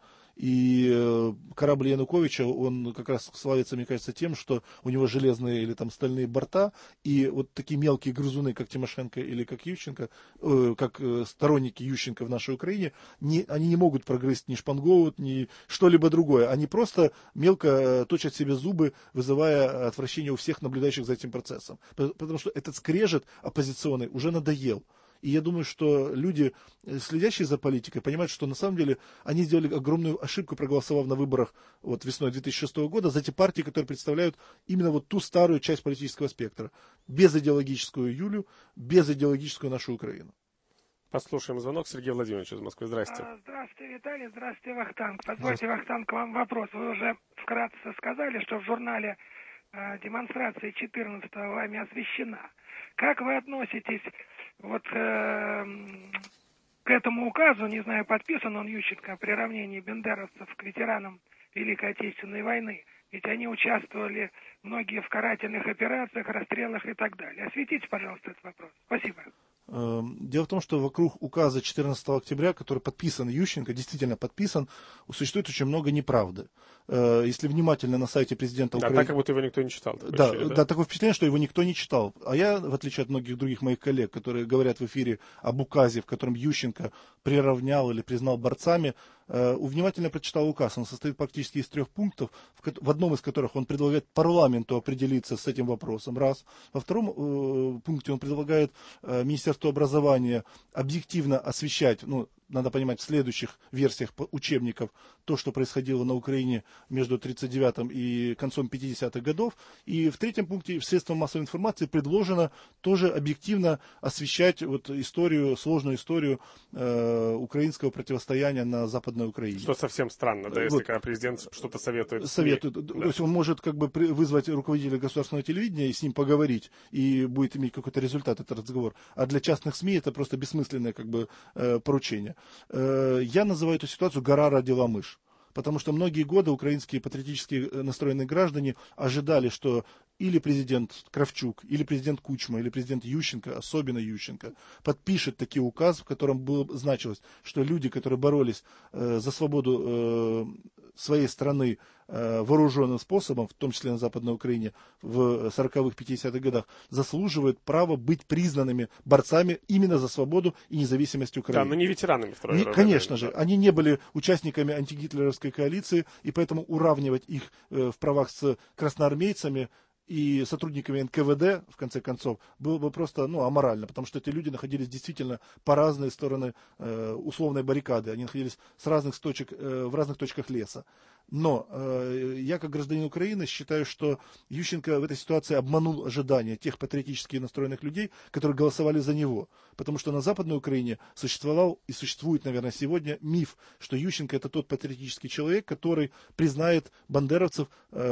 И корабль Януковича, он как раз славится, мне кажется, тем, что у него железные или там стальные борта, и вот такие мелкие грызуны, как Тимошенко или как Ющенко, э, как сторонники Ющенко в нашей Украине, не, они не могут прогрызть ни шпангоут, ни что-либо другое. Они просто мелко точат себе зубы, вызывая отвращение у всех наблюдающих за этим процессом. Потому что этот скрежет оппозиционный уже надоел. И я думаю, что люди, следящие за политикой, понимают, что на самом деле они сделали огромную ошибку, проголосовав на выборах вот, весной две тысячи шестого года за те партии, которые представляют именно вот ту старую часть политического спектра. Без идеологическую Юлю, без идеологическую нашу Украину. Послушаем звонок. Сергей Владимирович из Москвы. Здрасте. Здравствуйте, Виталий. Здравствуйте, Вахтанг. Позвольте, Вахтанг, к вам вопрос. Вы уже вкратце сказали, что в журнале э, демонстрации четырнадцатого вами освещена. Как вы относитесь вот э, к этому указу, не знаю, подписан он Ющенко, о приравнении бендеровцев к ветеранам Великой Отечественной войны? Ведь они участвовали многие в карательных операциях, расстрелах и так далее. Осветите, пожалуйста, этот вопрос. Спасибо. Дело в том, что вокруг указа четырнадцатого октября, который подписан Ющенко, действительно подписан, существует очень много неправды. Если внимательно на сайте президента Украины... Да, так, как будто его никто не читал. Да, ощущение, да? да, такое впечатление, что его никто не читал. А я, в отличие от многих других моих коллег, которые говорят в эфире об указе, в котором Ющенко приравнял или признал борцами, внимательно прочитал указ. Он состоит практически из трех пунктов, в одном из которых он предлагает парламенту определиться с этим вопросом, раз. Во втором пункте он предлагает Министерству образования объективно освещать, ну, надо понимать, в следующих версиях учебников то, что происходило на Украине между тридцать девятым и концом пятидесятых годов. И в третьем пункте в средствах массовой информации предложено тоже объективно освещать вот историю, сложную историю э, украинского противостояния на Западной Украине. Что совсем странно, да, если вот, когда президент что-то советует. Советует. Да. То есть он может как бы вызвать руководителя государственного телевидения и с ним поговорить, и будет иметь какой-то результат этот разговор. А для частных СМИ это просто бессмысленное как бы э, поручение. Я называю эту ситуацию «гора родила мышь». Потому что многие годы украинские патриотически настроенные граждане ожидали, что или президент Кравчук, или президент Кучма, или президент Ющенко, особенно Ющенко, подпишет такой указ, в котором было, значилось, что люди, которые боролись э, за свободу э, своей страны э, вооруженным способом, в том числе на Западной Украине в сороковых, пятидесятых годах, заслуживают права быть признанными борцами именно за свободу и независимость Украины. Да, но не ветеранами Второй не, мировой Конечно войны, же, да. Они не были участниками антигитлеровской коалиции, и поэтому уравнивать их э, в правах с красноармейцами и сотрудниками эн ка вэ дэ, в конце концов, было бы просто ну, аморально, потому что эти люди находились действительно по разные стороны э, условной баррикады, они находились с разных точек, э, в разных точках леса. Но э, я, как гражданин Украины, считаю, что Ющенко в этой ситуации обманул ожидания тех патриотически настроенных людей, которые голосовали за него. Потому что на Западной Украине существовал и существует, наверное, сегодня миф, что Ющенко это тот патриотический человек, который признает бандеровцев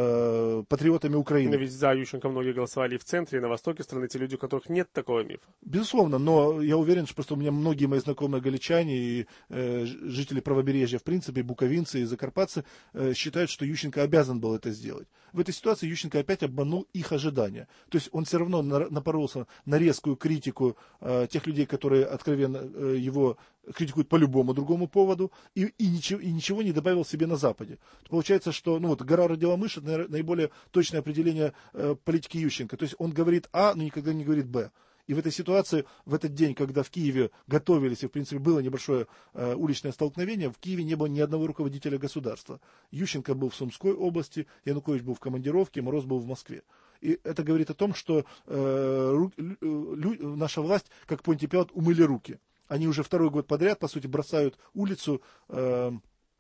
э, патриотами Украины. Но ведь за Ющенко многие голосовали и в центре, и на востоке страны, те люди, у которых нет такого мифа. Безусловно, но я уверен, что просто у меня многие мои знакомые галичане и э, жители правобережья, в принципе, буковинцы и закарпатцы, э, считают, что Ющенко обязан был это сделать. В этой ситуации Ющенко опять обманул их ожидания. То есть он все равно напоролся на резкую критику э, тех людей, которые откровенно э, его критикуют по любому другому поводу, и, и, ничего, и ничего не добавил себе на Западе. Получается, что ну, вот, гора родила мышь, это наиболее точное определение э, политики Ющенко. То есть он говорит А, но никогда не говорит Б. И в этой ситуации, в этот день, когда в Киеве готовились, и в принципе было небольшое э, уличное столкновение, в Киеве не было ни одного руководителя государства. Ющенко был в Сумской области, Янукович был в командировке, Мороз был в Москве. И это говорит о том, что э, ру, лю, наша власть, как Понтий Пилат, умыли руки. Они уже второй год подряд, по сути, бросают улицу, э,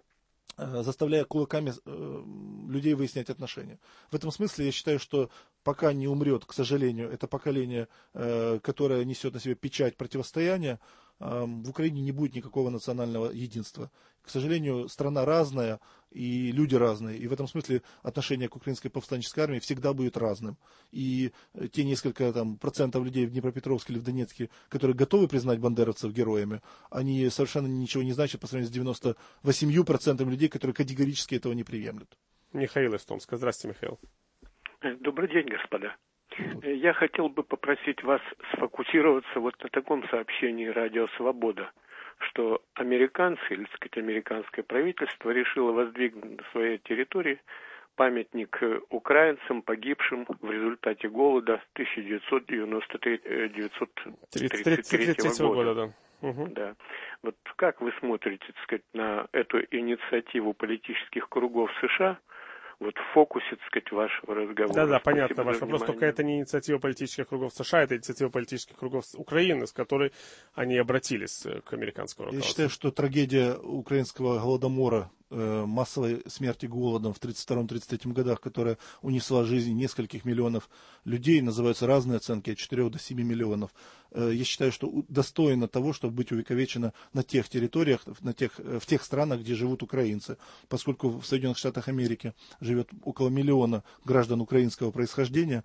заставляя кулаками э, людей выяснять отношения. В этом смысле я считаю, что пока не умрет, к сожалению, это поколение, э, которое несет на себе печать противостояния, в Украине не будет никакого национального единства. К сожалению, страна разная, и люди разные. И в этом смысле отношение к украинской повстанческой армии всегда будет разным. И те несколько там, процентов людей в Днепропетровске или в Донецке, которые готовы признать бандеровцев героями, они совершенно ничего не значат по сравнению с девяноста восемью процентами людей, которые категорически этого не приемлют. Михаил из Томска. Здравствуйте, Михаил. Добрый день, господа. Я хотел бы попросить вас сфокусироваться вот на таком сообщении «Радио Свобода», что американцы, или, так сказать, американское правительство решило воздвигнуть на своей территории памятник украинцам, погибшим в результате голода тысяча девятьсот девяносто третьего года. Да. Угу. Да. Вот как вы смотрите, так сказать, на эту инициативу политических кругов США? Вот в фокусе, так сказать, вашего разговора. Да-да, Спасибо понятно ваш вопрос, только это не инициатива политических кругов США, это инициатива политических кругов Украины, с которой они обратились к американскому руководству. Я считаю, что трагедия украинского голодомора, массовой смерти голодом в тридцать втором — тридцать третьем годах, которая унесла жизнь нескольких миллионов людей, называются разные оценки, от четырёх до семи миллионов. Я считаю, что достойно того, чтобы быть увековечено на тех территориях, на тех, в тех странах, где живут украинцы. Поскольку в Соединенных Штатах Америки живет около миллиона граждан украинского происхождения,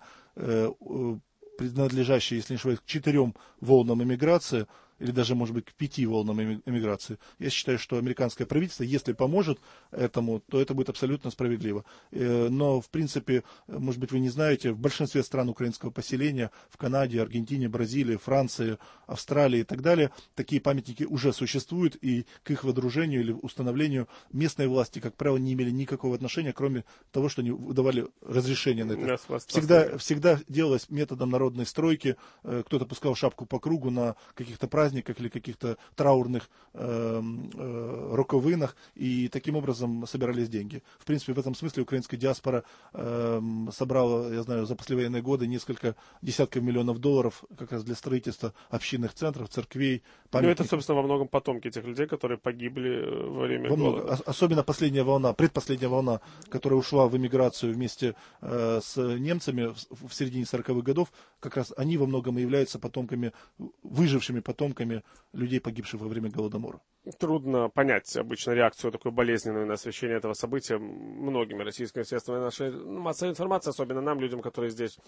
принадлежащие, если не ошибаюсь, к четырем волнам эмиграции, или даже, может быть, к пяти волнам эмиграции. Я считаю, что американское правительство, если поможет этому, то это будет абсолютно справедливо. Но, в принципе, может быть, вы не знаете, в большинстве стран украинского поселения, в Канаде, Аргентине, Бразилии, Франции, Австралии и так далее, такие памятники уже существуют, и к их водружению или установлению местные власти, как правило, не имели никакого отношения, кроме того, что они выдавали разрешение на это. Всегда, всегда делалось методом народной стройки, кто-то пускал шапку по кругу на каких-то праздниках, праздниках или каких-то траурных э, э, роковинах, и таким образом собирались деньги. В принципе, в этом смысле украинская диаспора э, собрала, я знаю, за послевоенные годы несколько десятков миллионов долларов как раз для строительства общинных центров, церквей, памятников. Ну, это, собственно, во многом потомки тех людей, которые погибли во время во голода. Много. Особенно последняя волна, предпоследняя волна, которая ушла в эмиграцию вместе э, с немцами в, в середине сороковых годов, как раз они во многом и являются потомками, выжившими потомками людей, погибших во время Голодомора. Трудно понять обычно реакцию такой болезненную на освещение этого события многими российскими средствами нашей массовой информации, особенно нам, людям, которые здесь,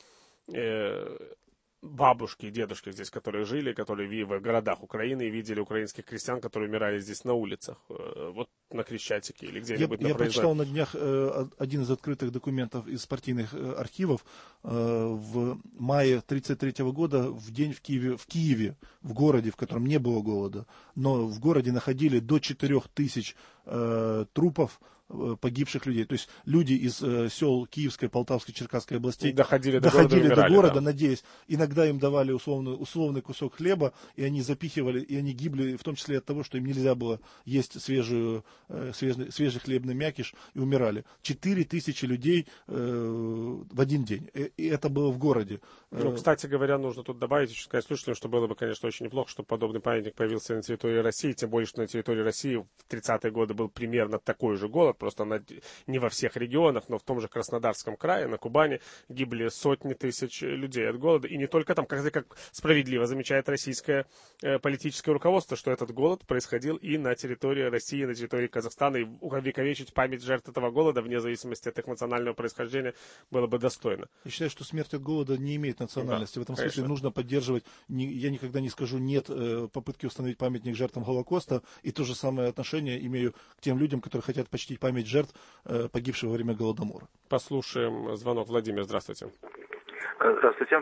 э, бабушки и дедушки здесь, которые жили, которые в городах Украины и видели украинских крестьян, которые умирали здесь на улицах, э, вот на Крещатике или где-нибудь. Я, я прочитал на днях э, один из открытых документов из партийных э, архивов. Э, в мае тридцать третьего года, в день в Киеве, в Киеве, в городе, в котором не было голода, но в городе находили до четырех тысяч э, трупов погибших людей. То есть люди из э, сел Киевской, Полтавской, Черкасской областей доходили, доходили до города, до города, да. надеясь. Иногда им давали условный, условный кусок хлеба, и они запихивали, и они гибли, в том числе от того, что им нельзя было есть свежую, э, свежий, свежий хлебный мякиш, и умирали. Четыре тысячи людей э, в один день. И, и это было в городе. Ну, кстати говоря, нужно тут добавить, еще сказать слушателям, что было бы, конечно, очень неплохо, чтобы подобный памятник появился на территории России, тем более, что на территории России в тридцатые годы был примерно такой же голод, просто на, не во всех регионах, но в том же Краснодарском крае, на Кубани гибли сотни тысяч людей от голода. И не только там, как, как справедливо замечает российское э, политическое руководство, что этот голод происходил и на территории России, на территории Казахстана. И увековечить память жертв этого голода, вне зависимости от их национального происхождения, было бы достойно. Я считаю, что смерть от голода не имеет национальности. Да, в этом конечно. смысле нужно поддерживать, не, я никогда не скажу нет э, попытки установить памятник жертвам Холокоста, и то же самое отношение имею к тем людям, которые хотят почтить память жертв, погибших во время Голодомора. Послушаем звонок. Владимир, здравствуйте. Здравствуйте.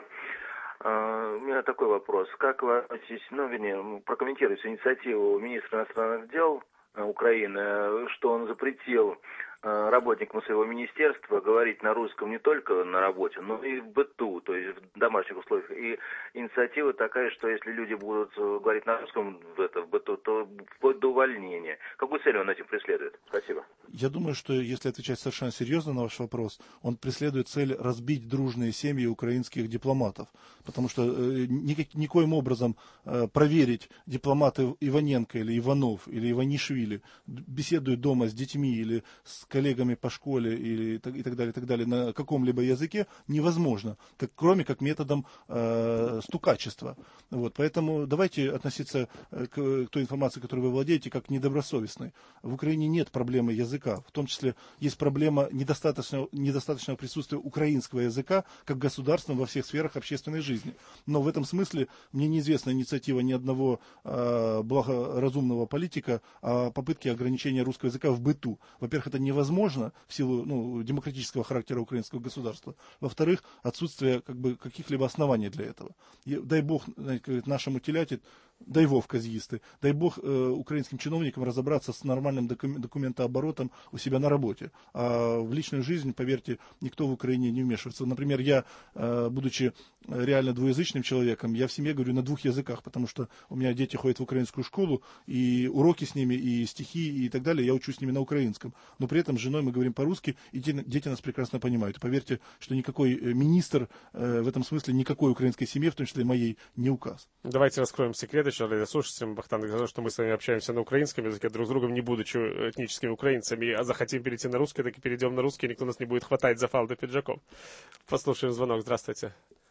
У меня такой вопрос. Как вы относитесь, ну, вернее, прокомментируете инициативу министра иностранных дел Украины, что он запретил работникам своего министерства говорить на русском не только на работе, но и в быту, то есть в домашних условиях. И инициатива такая, что если люди будут говорить на русском в, это, в быту, то вплоть до увольнения. Какую цель он этим преследует? Спасибо. Я думаю, что если отвечать совершенно серьезно на ваш вопрос, он преследует цель разбить дружные семьи украинских дипломатов. Потому что э, никак, никоим образом э, проверить, дипломаты Иваненко или Иванов или Иванишвили беседуют дома с детьми или с коллегами по школе или, и так далее, и так далее на каком-либо языке невозможно, как, кроме как методом э, стукачества. Вот, поэтому давайте относиться к, к той информации, которой вы владеете, как к недобросовестной. В Украине нет проблемы языка, в том числе есть проблема недостаточного, недостаточного присутствия украинского языка как государства во всех сферах общественной жизни. Но в этом смысле мне неизвестна инициатива ни одного э, благоразумного политика о попытке ограничения русского языка в быту. Во-первых, это невозможно в силу ну, демократического характера украинского государства. Во-вторых, отсутствие как бы, каких-либо оснований для этого. И, дай бог знаете, нашему телятит, дай бог казьисты, дай бог э, украинским чиновникам разобраться с нормальным докум- документооборотом у себя на работе. А в личную жизнь, поверьте, никто в Украине не вмешивается. Например, я, э, будучи реально двуязычным человеком, я в семье говорю на двух языках, потому что у меня дети ходят в украинскую школу, и уроки с ними, и стихи, и так далее, я учусь с ними на украинском. Но при этом с женой мы говорим по-русски, и дети, дети нас прекрасно понимают. И поверьте, что никакой министр э, в этом смысле, никакой украинской семье, в том числе моей, не указ. Давайте раскроем секрет еще радиослушателям, Бахтан, сказал, что мы с вами общаемся на украинском языке, друг с другом не будучи этническими украинцами, а захотим перейти на русский, так и перейдем на русский, никто нас не будет хватать за фалды пиджаков. Послушаем звонок. Здравствуйте.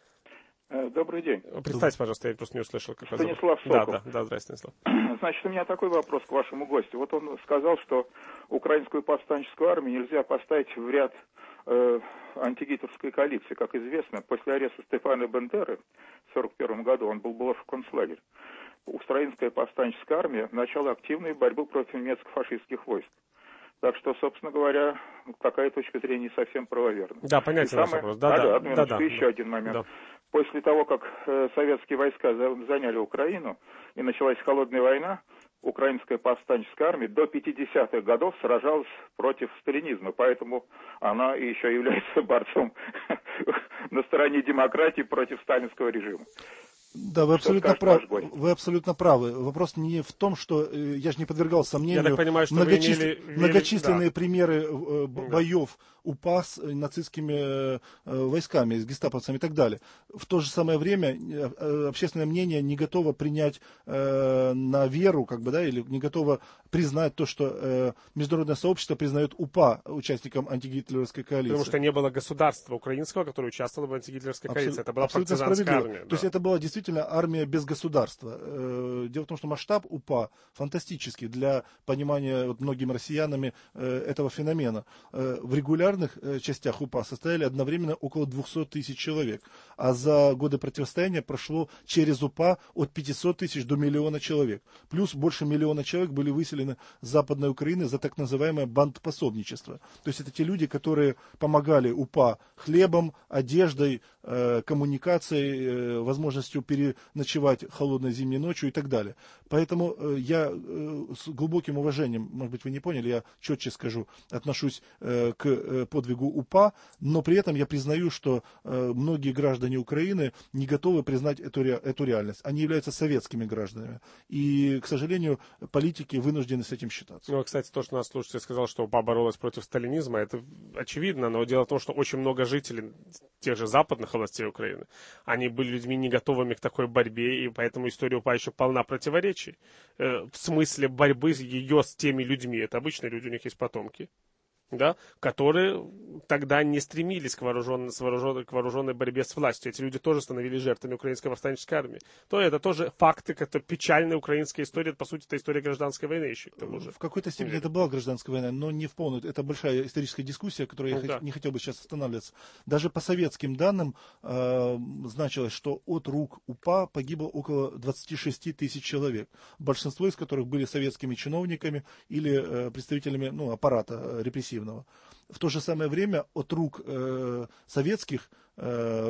Добрый день. Представьте, пожалуйста, я просто не услышал, как вас зовут. Станислав Сокол. Да, да, да, здравствуйте, Станислав. Значит, у меня такой вопрос к вашему гостю. Вот он сказал, что украинскую повстанческую армию нельзя поставить в ряд э, антигитлеровской коалиции. Как известно, после ареста Стефана Бендеры в сорок первом году он был брошен в концлагерь. Украинская повстанческая армия начала активную борьбу против немецко-фашистских войск. Так что, собственно говоря, такая точка зрения не совсем правоверна. Да, понятен ваш вопрос. Да, да, да, да, да, еще да. один момент. Да. После того, как э, советские войска за, заняли Украину и началась холодная война, украинская повстанческая армия до пятидесятых годов сражалась против сталинизма, поэтому она еще является борцом на стороне демократии против сталинского режима. Да, вы абсолютно, прав, вы абсолютно правы. Вопрос не в том, что э, я же не подвергал сомнению. Я так понимаю, что многочис... вы имели... многочисленные да. примеры э, боев УПА с нацистскими э, войсками, с гестаповцами и так далее. В то же самое время э, общественное мнение не готово принять э, на веру, как бы, да, или не готово признать то, что э, международное сообщество признает УПА участником антигитлеровской коалиции. Потому что не было государства украинского, которое участвовало в антигитлеровской коалиции. Это была партизанская армия. То есть да. это была действительно армия без государства. Дело в том, что масштаб УПА фантастический для понимания вот, многими россиянами этого феномена. В регулярных частях УПА состояли одновременно около двухсот тысяч человек, а за годы противостояния прошло через УПА от пятисот тысяч до миллиона человек. Плюс больше миллиона человек были выселены с Западной Украины за так называемое бандпособничество. То есть это те люди, которые помогали УПА хлебом, одеждой, коммуникацией, возможностью переночевать холодной зимней ночью и так далее. Поэтому э, я э, с глубоким уважением, может быть, вы не поняли, я четче скажу, отношусь э, к э, подвигу УПА, но при этом я признаю, что э, многие граждане Украины не готовы признать эту, ре, эту реальность. Они являются советскими гражданами. И, к сожалению, политики вынуждены с этим считаться. Ну, кстати, то, что наш слушатель сказал, что УПА боролась против сталинизма, это очевидно, но дело в том, что очень много жителей тех же западных областей Украины, они были людьми не готовыми к такой борьбе, и поэтому история УПА еще полна противоречий. Э, в смысле борьбы ее с теми людьми. Это обычные люди, у них есть потомки, да, которые тогда не стремились к вооруженной, с вооруженной, к вооруженной борьбе с властью. Эти люди тоже становились жертвами украинской повстанческой армии. То это тоже факты, это печальная украинская история, по сути, это история гражданской войны еще к тому же. В какой-то степени это была гражданская война, но не в полную. Это большая историческая дискуссия, которой ну, я да. не хотел бы сейчас останавливаться. Даже по советским данным э, значилось, что от рук УПА погибло около двадцати шести тысяч человек, большинство из которых были советскими чиновниками или э, представителями ну, аппарата репрессивного. В то же самое время от рук э, советских э,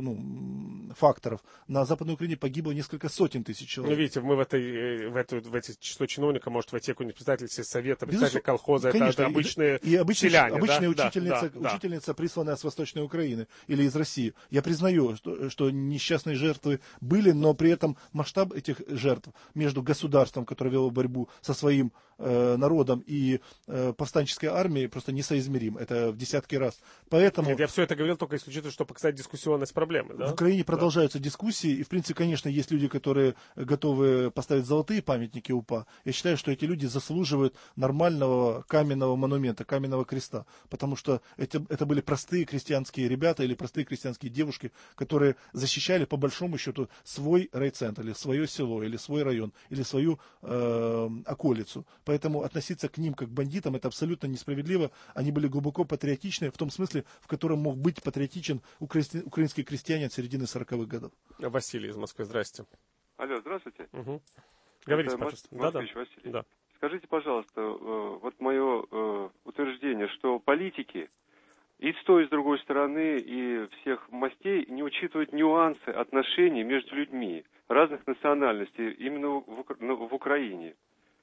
ну, факторов на Западной Украине погибло несколько сотен тысяч человек. Ну, видите, мы в, этой, в, эту, в эти число чиновника может войти какой-нибудь представитель совета, представитель колхоза, конечно, это, это обычные и, и обычные, селяне. Обычная да? учительница, да, да, учительница да. присланная с Восточной Украины или из России. Я признаю, что, что несчастные жертвы были, но при этом масштаб этих жертв между государством, которое вело борьбу со своим э, народом, и э, повстанческой армией просто несоизмерим. Это в десятки раз. Поэтому... Нет, я все это говорил только исключительно, чтобы показать дискуссионность проблемы. Да? В Украине да. продолжаются дискуссии, и, в принципе, конечно, есть люди, которые готовы поставить золотые памятники УПА. Я считаю, что эти люди заслуживают нормального каменного монумента, каменного креста, потому что это, это были простые крестьянские ребята или простые крестьянские девушки, которые защищали, по большому счету, свой райцентр, или свое село, или свой район, или свою э, околицу. Поэтому относиться к ним как к бандитам — это абсолютно несправедливо. Они были глубоко патриотичны в том смысле, в котором мог быть патриотичен украинский, украинский крестьянин середины сороковых годов. Василий из Москвы, здрасте. Алло, здравствуйте. Угу. Говорите, Это пожалуйста. Москвич Да, Василий. да. Скажите, пожалуйста, вот мое утверждение, что политики и с той, и с другой стороны, и всех мастей не учитывают нюансы отношений между людьми разных национальностей именно в, в Украине.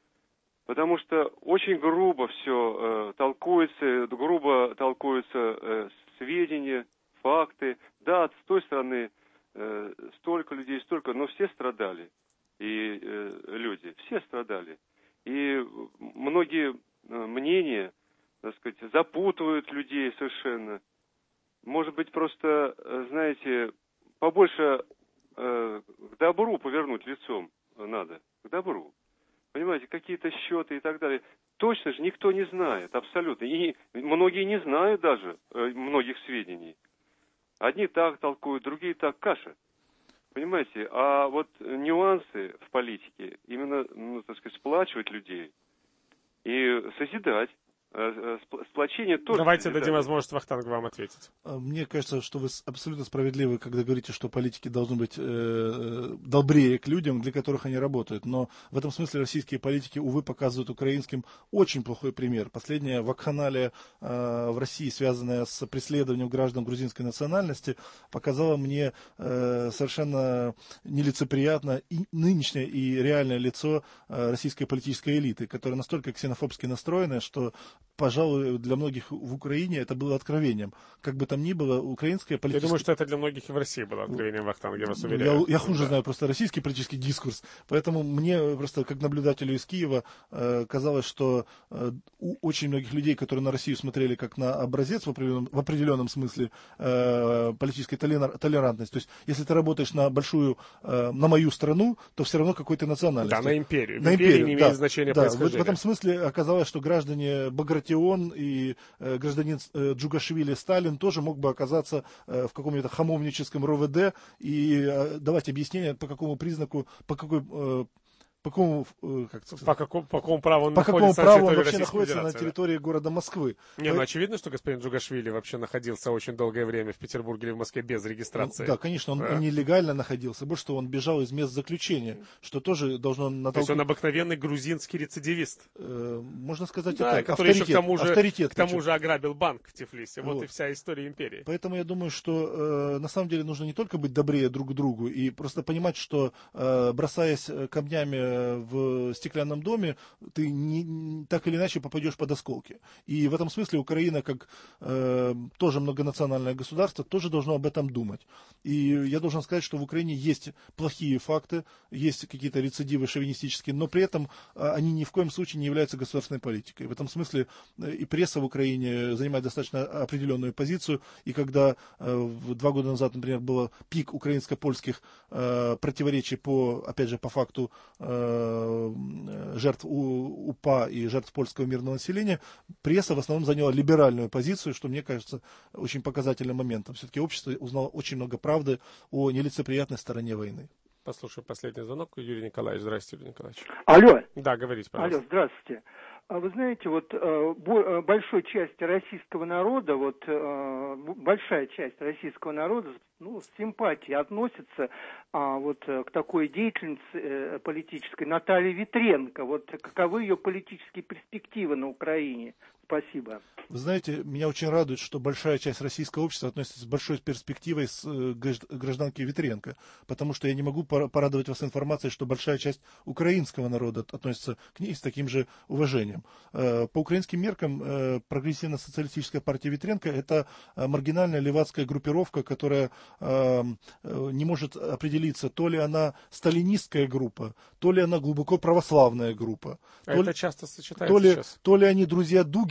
Потому что очень грубо все э, толкуется, грубо толкуются э, сведения, факты. Да, с той стороны э, столько людей, столько, но все страдали. И э, люди, все страдали. И многие э, мнения, так сказать, запутывают людей совершенно. Может быть, просто, э, знаете, побольше э, к добру повернуть лицом надо, к добру. Понимаете, какие-то счеты и так далее. Точно же никто не знает, абсолютно. И многие не знают даже э, многих сведений. Одни так толкуют, другие так, каша. Понимаете, а вот нюансы в политике именно, ну, так сказать, сплачивать людей и созидать. Сплочение тоже. Давайте дадим возможность Вахтангу вам ответить. Мне кажется, что вы абсолютно справедливы, когда говорите, что политики должны быть э, добрее к людям, для которых они работают. Но в этом смысле российские политики, увы, показывают украинским очень плохой пример. Последняя вакханалия э, в России, связанная с преследованием граждан грузинской национальности, показала мне э, совершенно нелицеприятно и нынешнее и реальное лицо э, российской политической элиты, которая настолько ксенофобски настроена, что, пожалуй, для многих в Украине это было откровением. Как бы там ни было, украинская политическая... Я думаю, что это для многих и в России было откровением, Вахтанг, я вас уверяю. Я, я хуже да. знаю просто российский политический дискурс, поэтому мне просто, как наблюдателю из Киева, э, казалось, что э, у очень многих людей, которые на Россию смотрели как на образец в определенном, в определенном смысле э, политической толерантности, то есть если ты работаешь на большую, э, на мою страну, то все равно какой-то национальности. Да, на империю. На империи империю, не имеет да, значения да, происхождения. В, в этом смысле оказалось, что граждане Багратион и э, гражданин э, Джугашвили Сталин тоже мог бы оказаться э, в каком-то хамовническом РОВД и э, давать объяснение, по какому признаку, по какой... Э, по какому, как сказать, по какому, по какому праву он по находится какому праву на он вообще Российской находится Федерации, на территории да? города Москвы. Не, ну очевидно, что господин Джугашвили вообще находился очень долгое время в Петербурге или в Москве без регистрации. Ну, да, конечно, он, да. он нелегально находился. Больше того, он бежал из мест заключения, что тоже должно натолкнуть... То есть он обыкновенный грузинский рецидивист. Э, можно сказать, да, так. Который Авторитет, еще к тому же, авторитет, к тому же ограбил банк в Тифлисе. Вот, вот и вся история империи. Поэтому я думаю, что э, на самом деле нужно не только быть добрее друг к другу и просто понимать, что э, бросаясь камнями в стеклянном доме, ты не, так или иначе попадешь под осколки. И в этом смысле Украина, как э, тоже многонациональное государство, тоже должно об этом думать. И я должен сказать, что в Украине есть плохие факты, есть какие-то рецидивы шовинистические, но при этом э, они ни в коем случае не являются государственной политикой. В этом смысле э, и пресса в Украине занимает достаточно определенную позицию. И когда э, два года назад, например, был пик украинско-польских э, противоречий по, опять же, по факту э, жертв у УПА и жертв польского мирного населения, пресса в основном заняла либеральную позицию, что мне кажется очень показательным моментом. Все-таки общество узнало очень много правды о нелицеприятной стороне войны. Послушаем последний звонок. Юрий Николаевич. Здравствуйте, Юрий Николаевич. Алло. Да, говорите, пожалуйста. Алло, здравствуйте. Вы знаете, вот э, большой части российского народа, вот э, большая часть российского народа, ну, с симпатией относится а, вот к такой деятельнице э, политической Наталье Витренко. Вот каковы ее политические перспективы на Украине? Спасибо. Вы знаете, меня очень радует, что большая часть российского общества относится с большой перспективой с гражданки Витренко, потому что я не могу порадовать вас информацией, что большая часть украинского народа относится к ней с таким же уважением. По украинским меркам прогрессивно-социалистическая партия Витренко — это маргинальная левацкая группировка, которая не может определиться, то ли она сталинистская группа, то ли она глубоко православная группа. А то это ли, часто сочетается то ли, сейчас. То ли они друзья Дугина,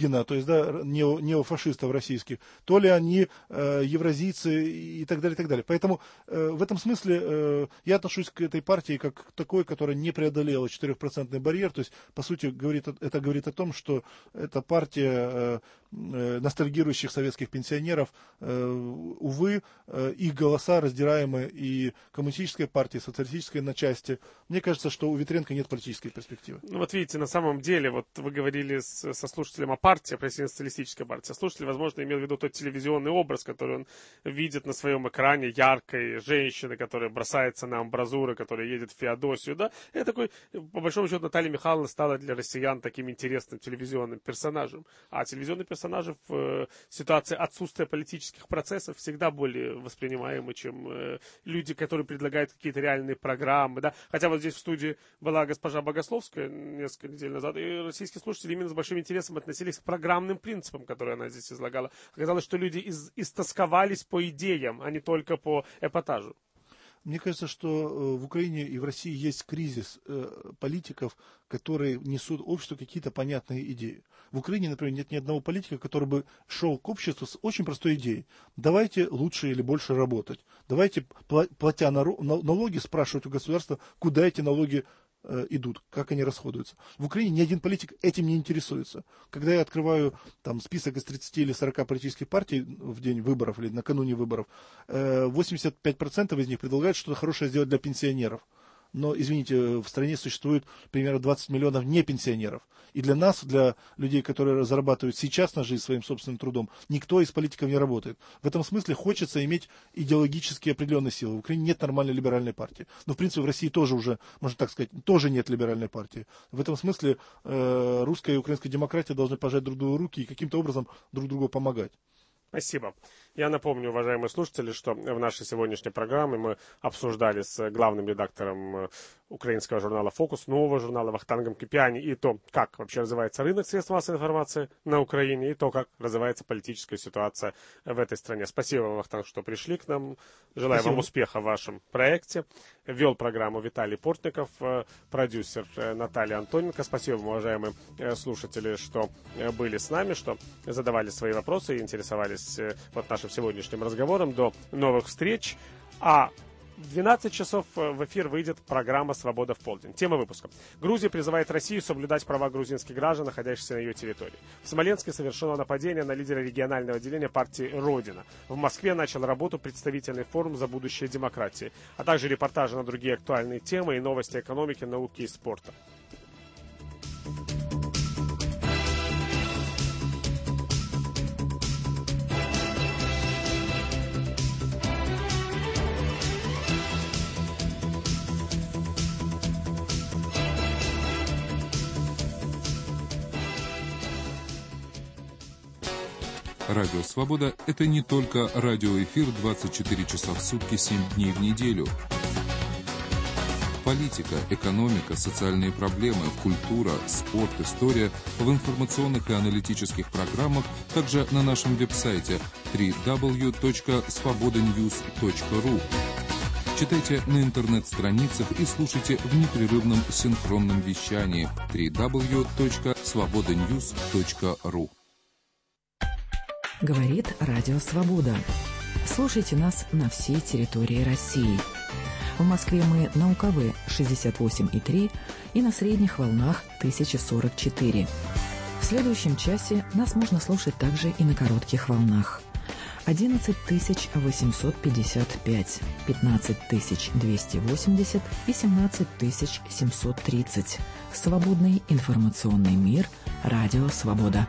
Путина, то есть да, нео, неофашистов российских, то ли они э, евразийцы и так далее, и так далее. Поэтому э, в этом смысле э, я отношусь к этой партии как к такой, которая не преодолела четырехпроцентный барьер. То есть, по сути, говорит, это говорит о том, что эта партия э, э, ностальгирующих советских пенсионеров, э, увы, э, их голоса раздираемы и коммунистической партией, социалистической на части. Мне кажется, что у Ветренко нет политической перспективы. Ну вот видите, на самом деле, вот вы говорили с, со слушателем о партии, о социалистической партии. Слушатель, возможно, имел в виду тот телевизионный образ, который он видит на своем экране, яркой женщины, которая бросается на амбразуры, которая едет в Феодосию, да. Это такой, по большому счету, Наталья Михайловна стала для россиян таким интересным телевизионным персонажем. А телевизионные персонажи в э, ситуации отсутствия политических процессов всегда более воспринимаемы, чем э, люди, которые предлагают какие-то реальные программы, да. Хотя вот здесь в студии была госпожа Богословская несколько недель назад, и российские слушатели именно с большим интересом относились к программным принципам, которые она здесь излагала. Оказалось, что люди из, истосковались по идеям, а не только по эпатажу. Мне кажется, что в Украине и в России есть кризис э, политиков, которые несут обществу какие-то понятные идеи. В Украине, например, нет ни одного политика, который бы шел к обществу с очень простой идеей. Давайте лучше или больше работать. Давайте, платя налоги, спрашивать у государства, куда эти налоги идут, как они расходуются. В Украине ни один политик этим не интересуется. Когда я открываю там, список из тридцати или сорока политических партий в день выборов или накануне выборов, восемьдесят пять процентов из них предлагают что-то хорошее сделать для пенсионеров. Но, извините, в стране существует примерно двадцать миллионов непенсионеров. И для нас, для людей, которые зарабатывают сейчас на жизнь своим собственным трудом, никто из политиков не работает. В этом смысле хочется иметь идеологически определенные силы. В Украине нет нормальной либеральной партии. Но, в принципе, в России тоже уже, можно так сказать, тоже нет либеральной партии. В этом смысле э, русская и украинская демократия должны пожать друг другу руки и каким-то образом друг другу помогать. Спасибо. Я напомню, уважаемые слушатели, что в нашей сегодняшней программе мы обсуждали с главным редактором украинского журнала «Фокус», нового журнала Вахтангом Кипиани, и то, как вообще развивается рынок средств массовой информации на Украине, и то, как развивается политическая ситуация в этой стране. Спасибо вам, Вахтанг, что пришли к нам. Желаю Спасибо. Вам успеха в вашем проекте. Вел программу Виталий Портников, продюсер Наталья Антоненко. Спасибо вам, уважаемые слушатели, что были с нами, что задавали свои вопросы и интересовались вот нашим сегодняшним разговором. До новых встреч. А в двенадцать часов в эфир выйдет программа «Свобода в полдень». Тема выпуска. Грузия призывает Россию соблюдать права грузинских граждан, находящихся на ее территории. В Смоленске совершено нападение на лидера регионального отделения партии «Родина». В Москве начал работу представительный форум «За будущее демократии», а также репортажи на другие актуальные темы и новости экономики, науки и спорта. Радио «Свобода» — это не только радиоэфир двадцать четыре часа в сутки, семь дней в неделю. Политика, экономика, социальные проблемы, культура, спорт, история в информационных и аналитических программах, также на нашем веб-сайте дабл ю дабл ю дабл ю точка свобода ньюс точка ру. Читайте на интернет-страницах и слушайте в непрерывном синхронном вещании дабл ю дабл ю дабл ю точка свобода ньюс точка ру. Говорит Радио Свобода. Слушайте нас на всей территории России. В Москве мы на УКВ шестьдесят восемь и три и на средних волнах тысяча сорок четыре. В следующем часе нас можно слушать также и на коротких волнах. одиннадцать тысяч восемьсот пятьдесят пять, пятнадцать тысяч двести восемьдесят и семнадцать тысяч семьсот тридцать. Свободный информационный мир. Радио Свобода.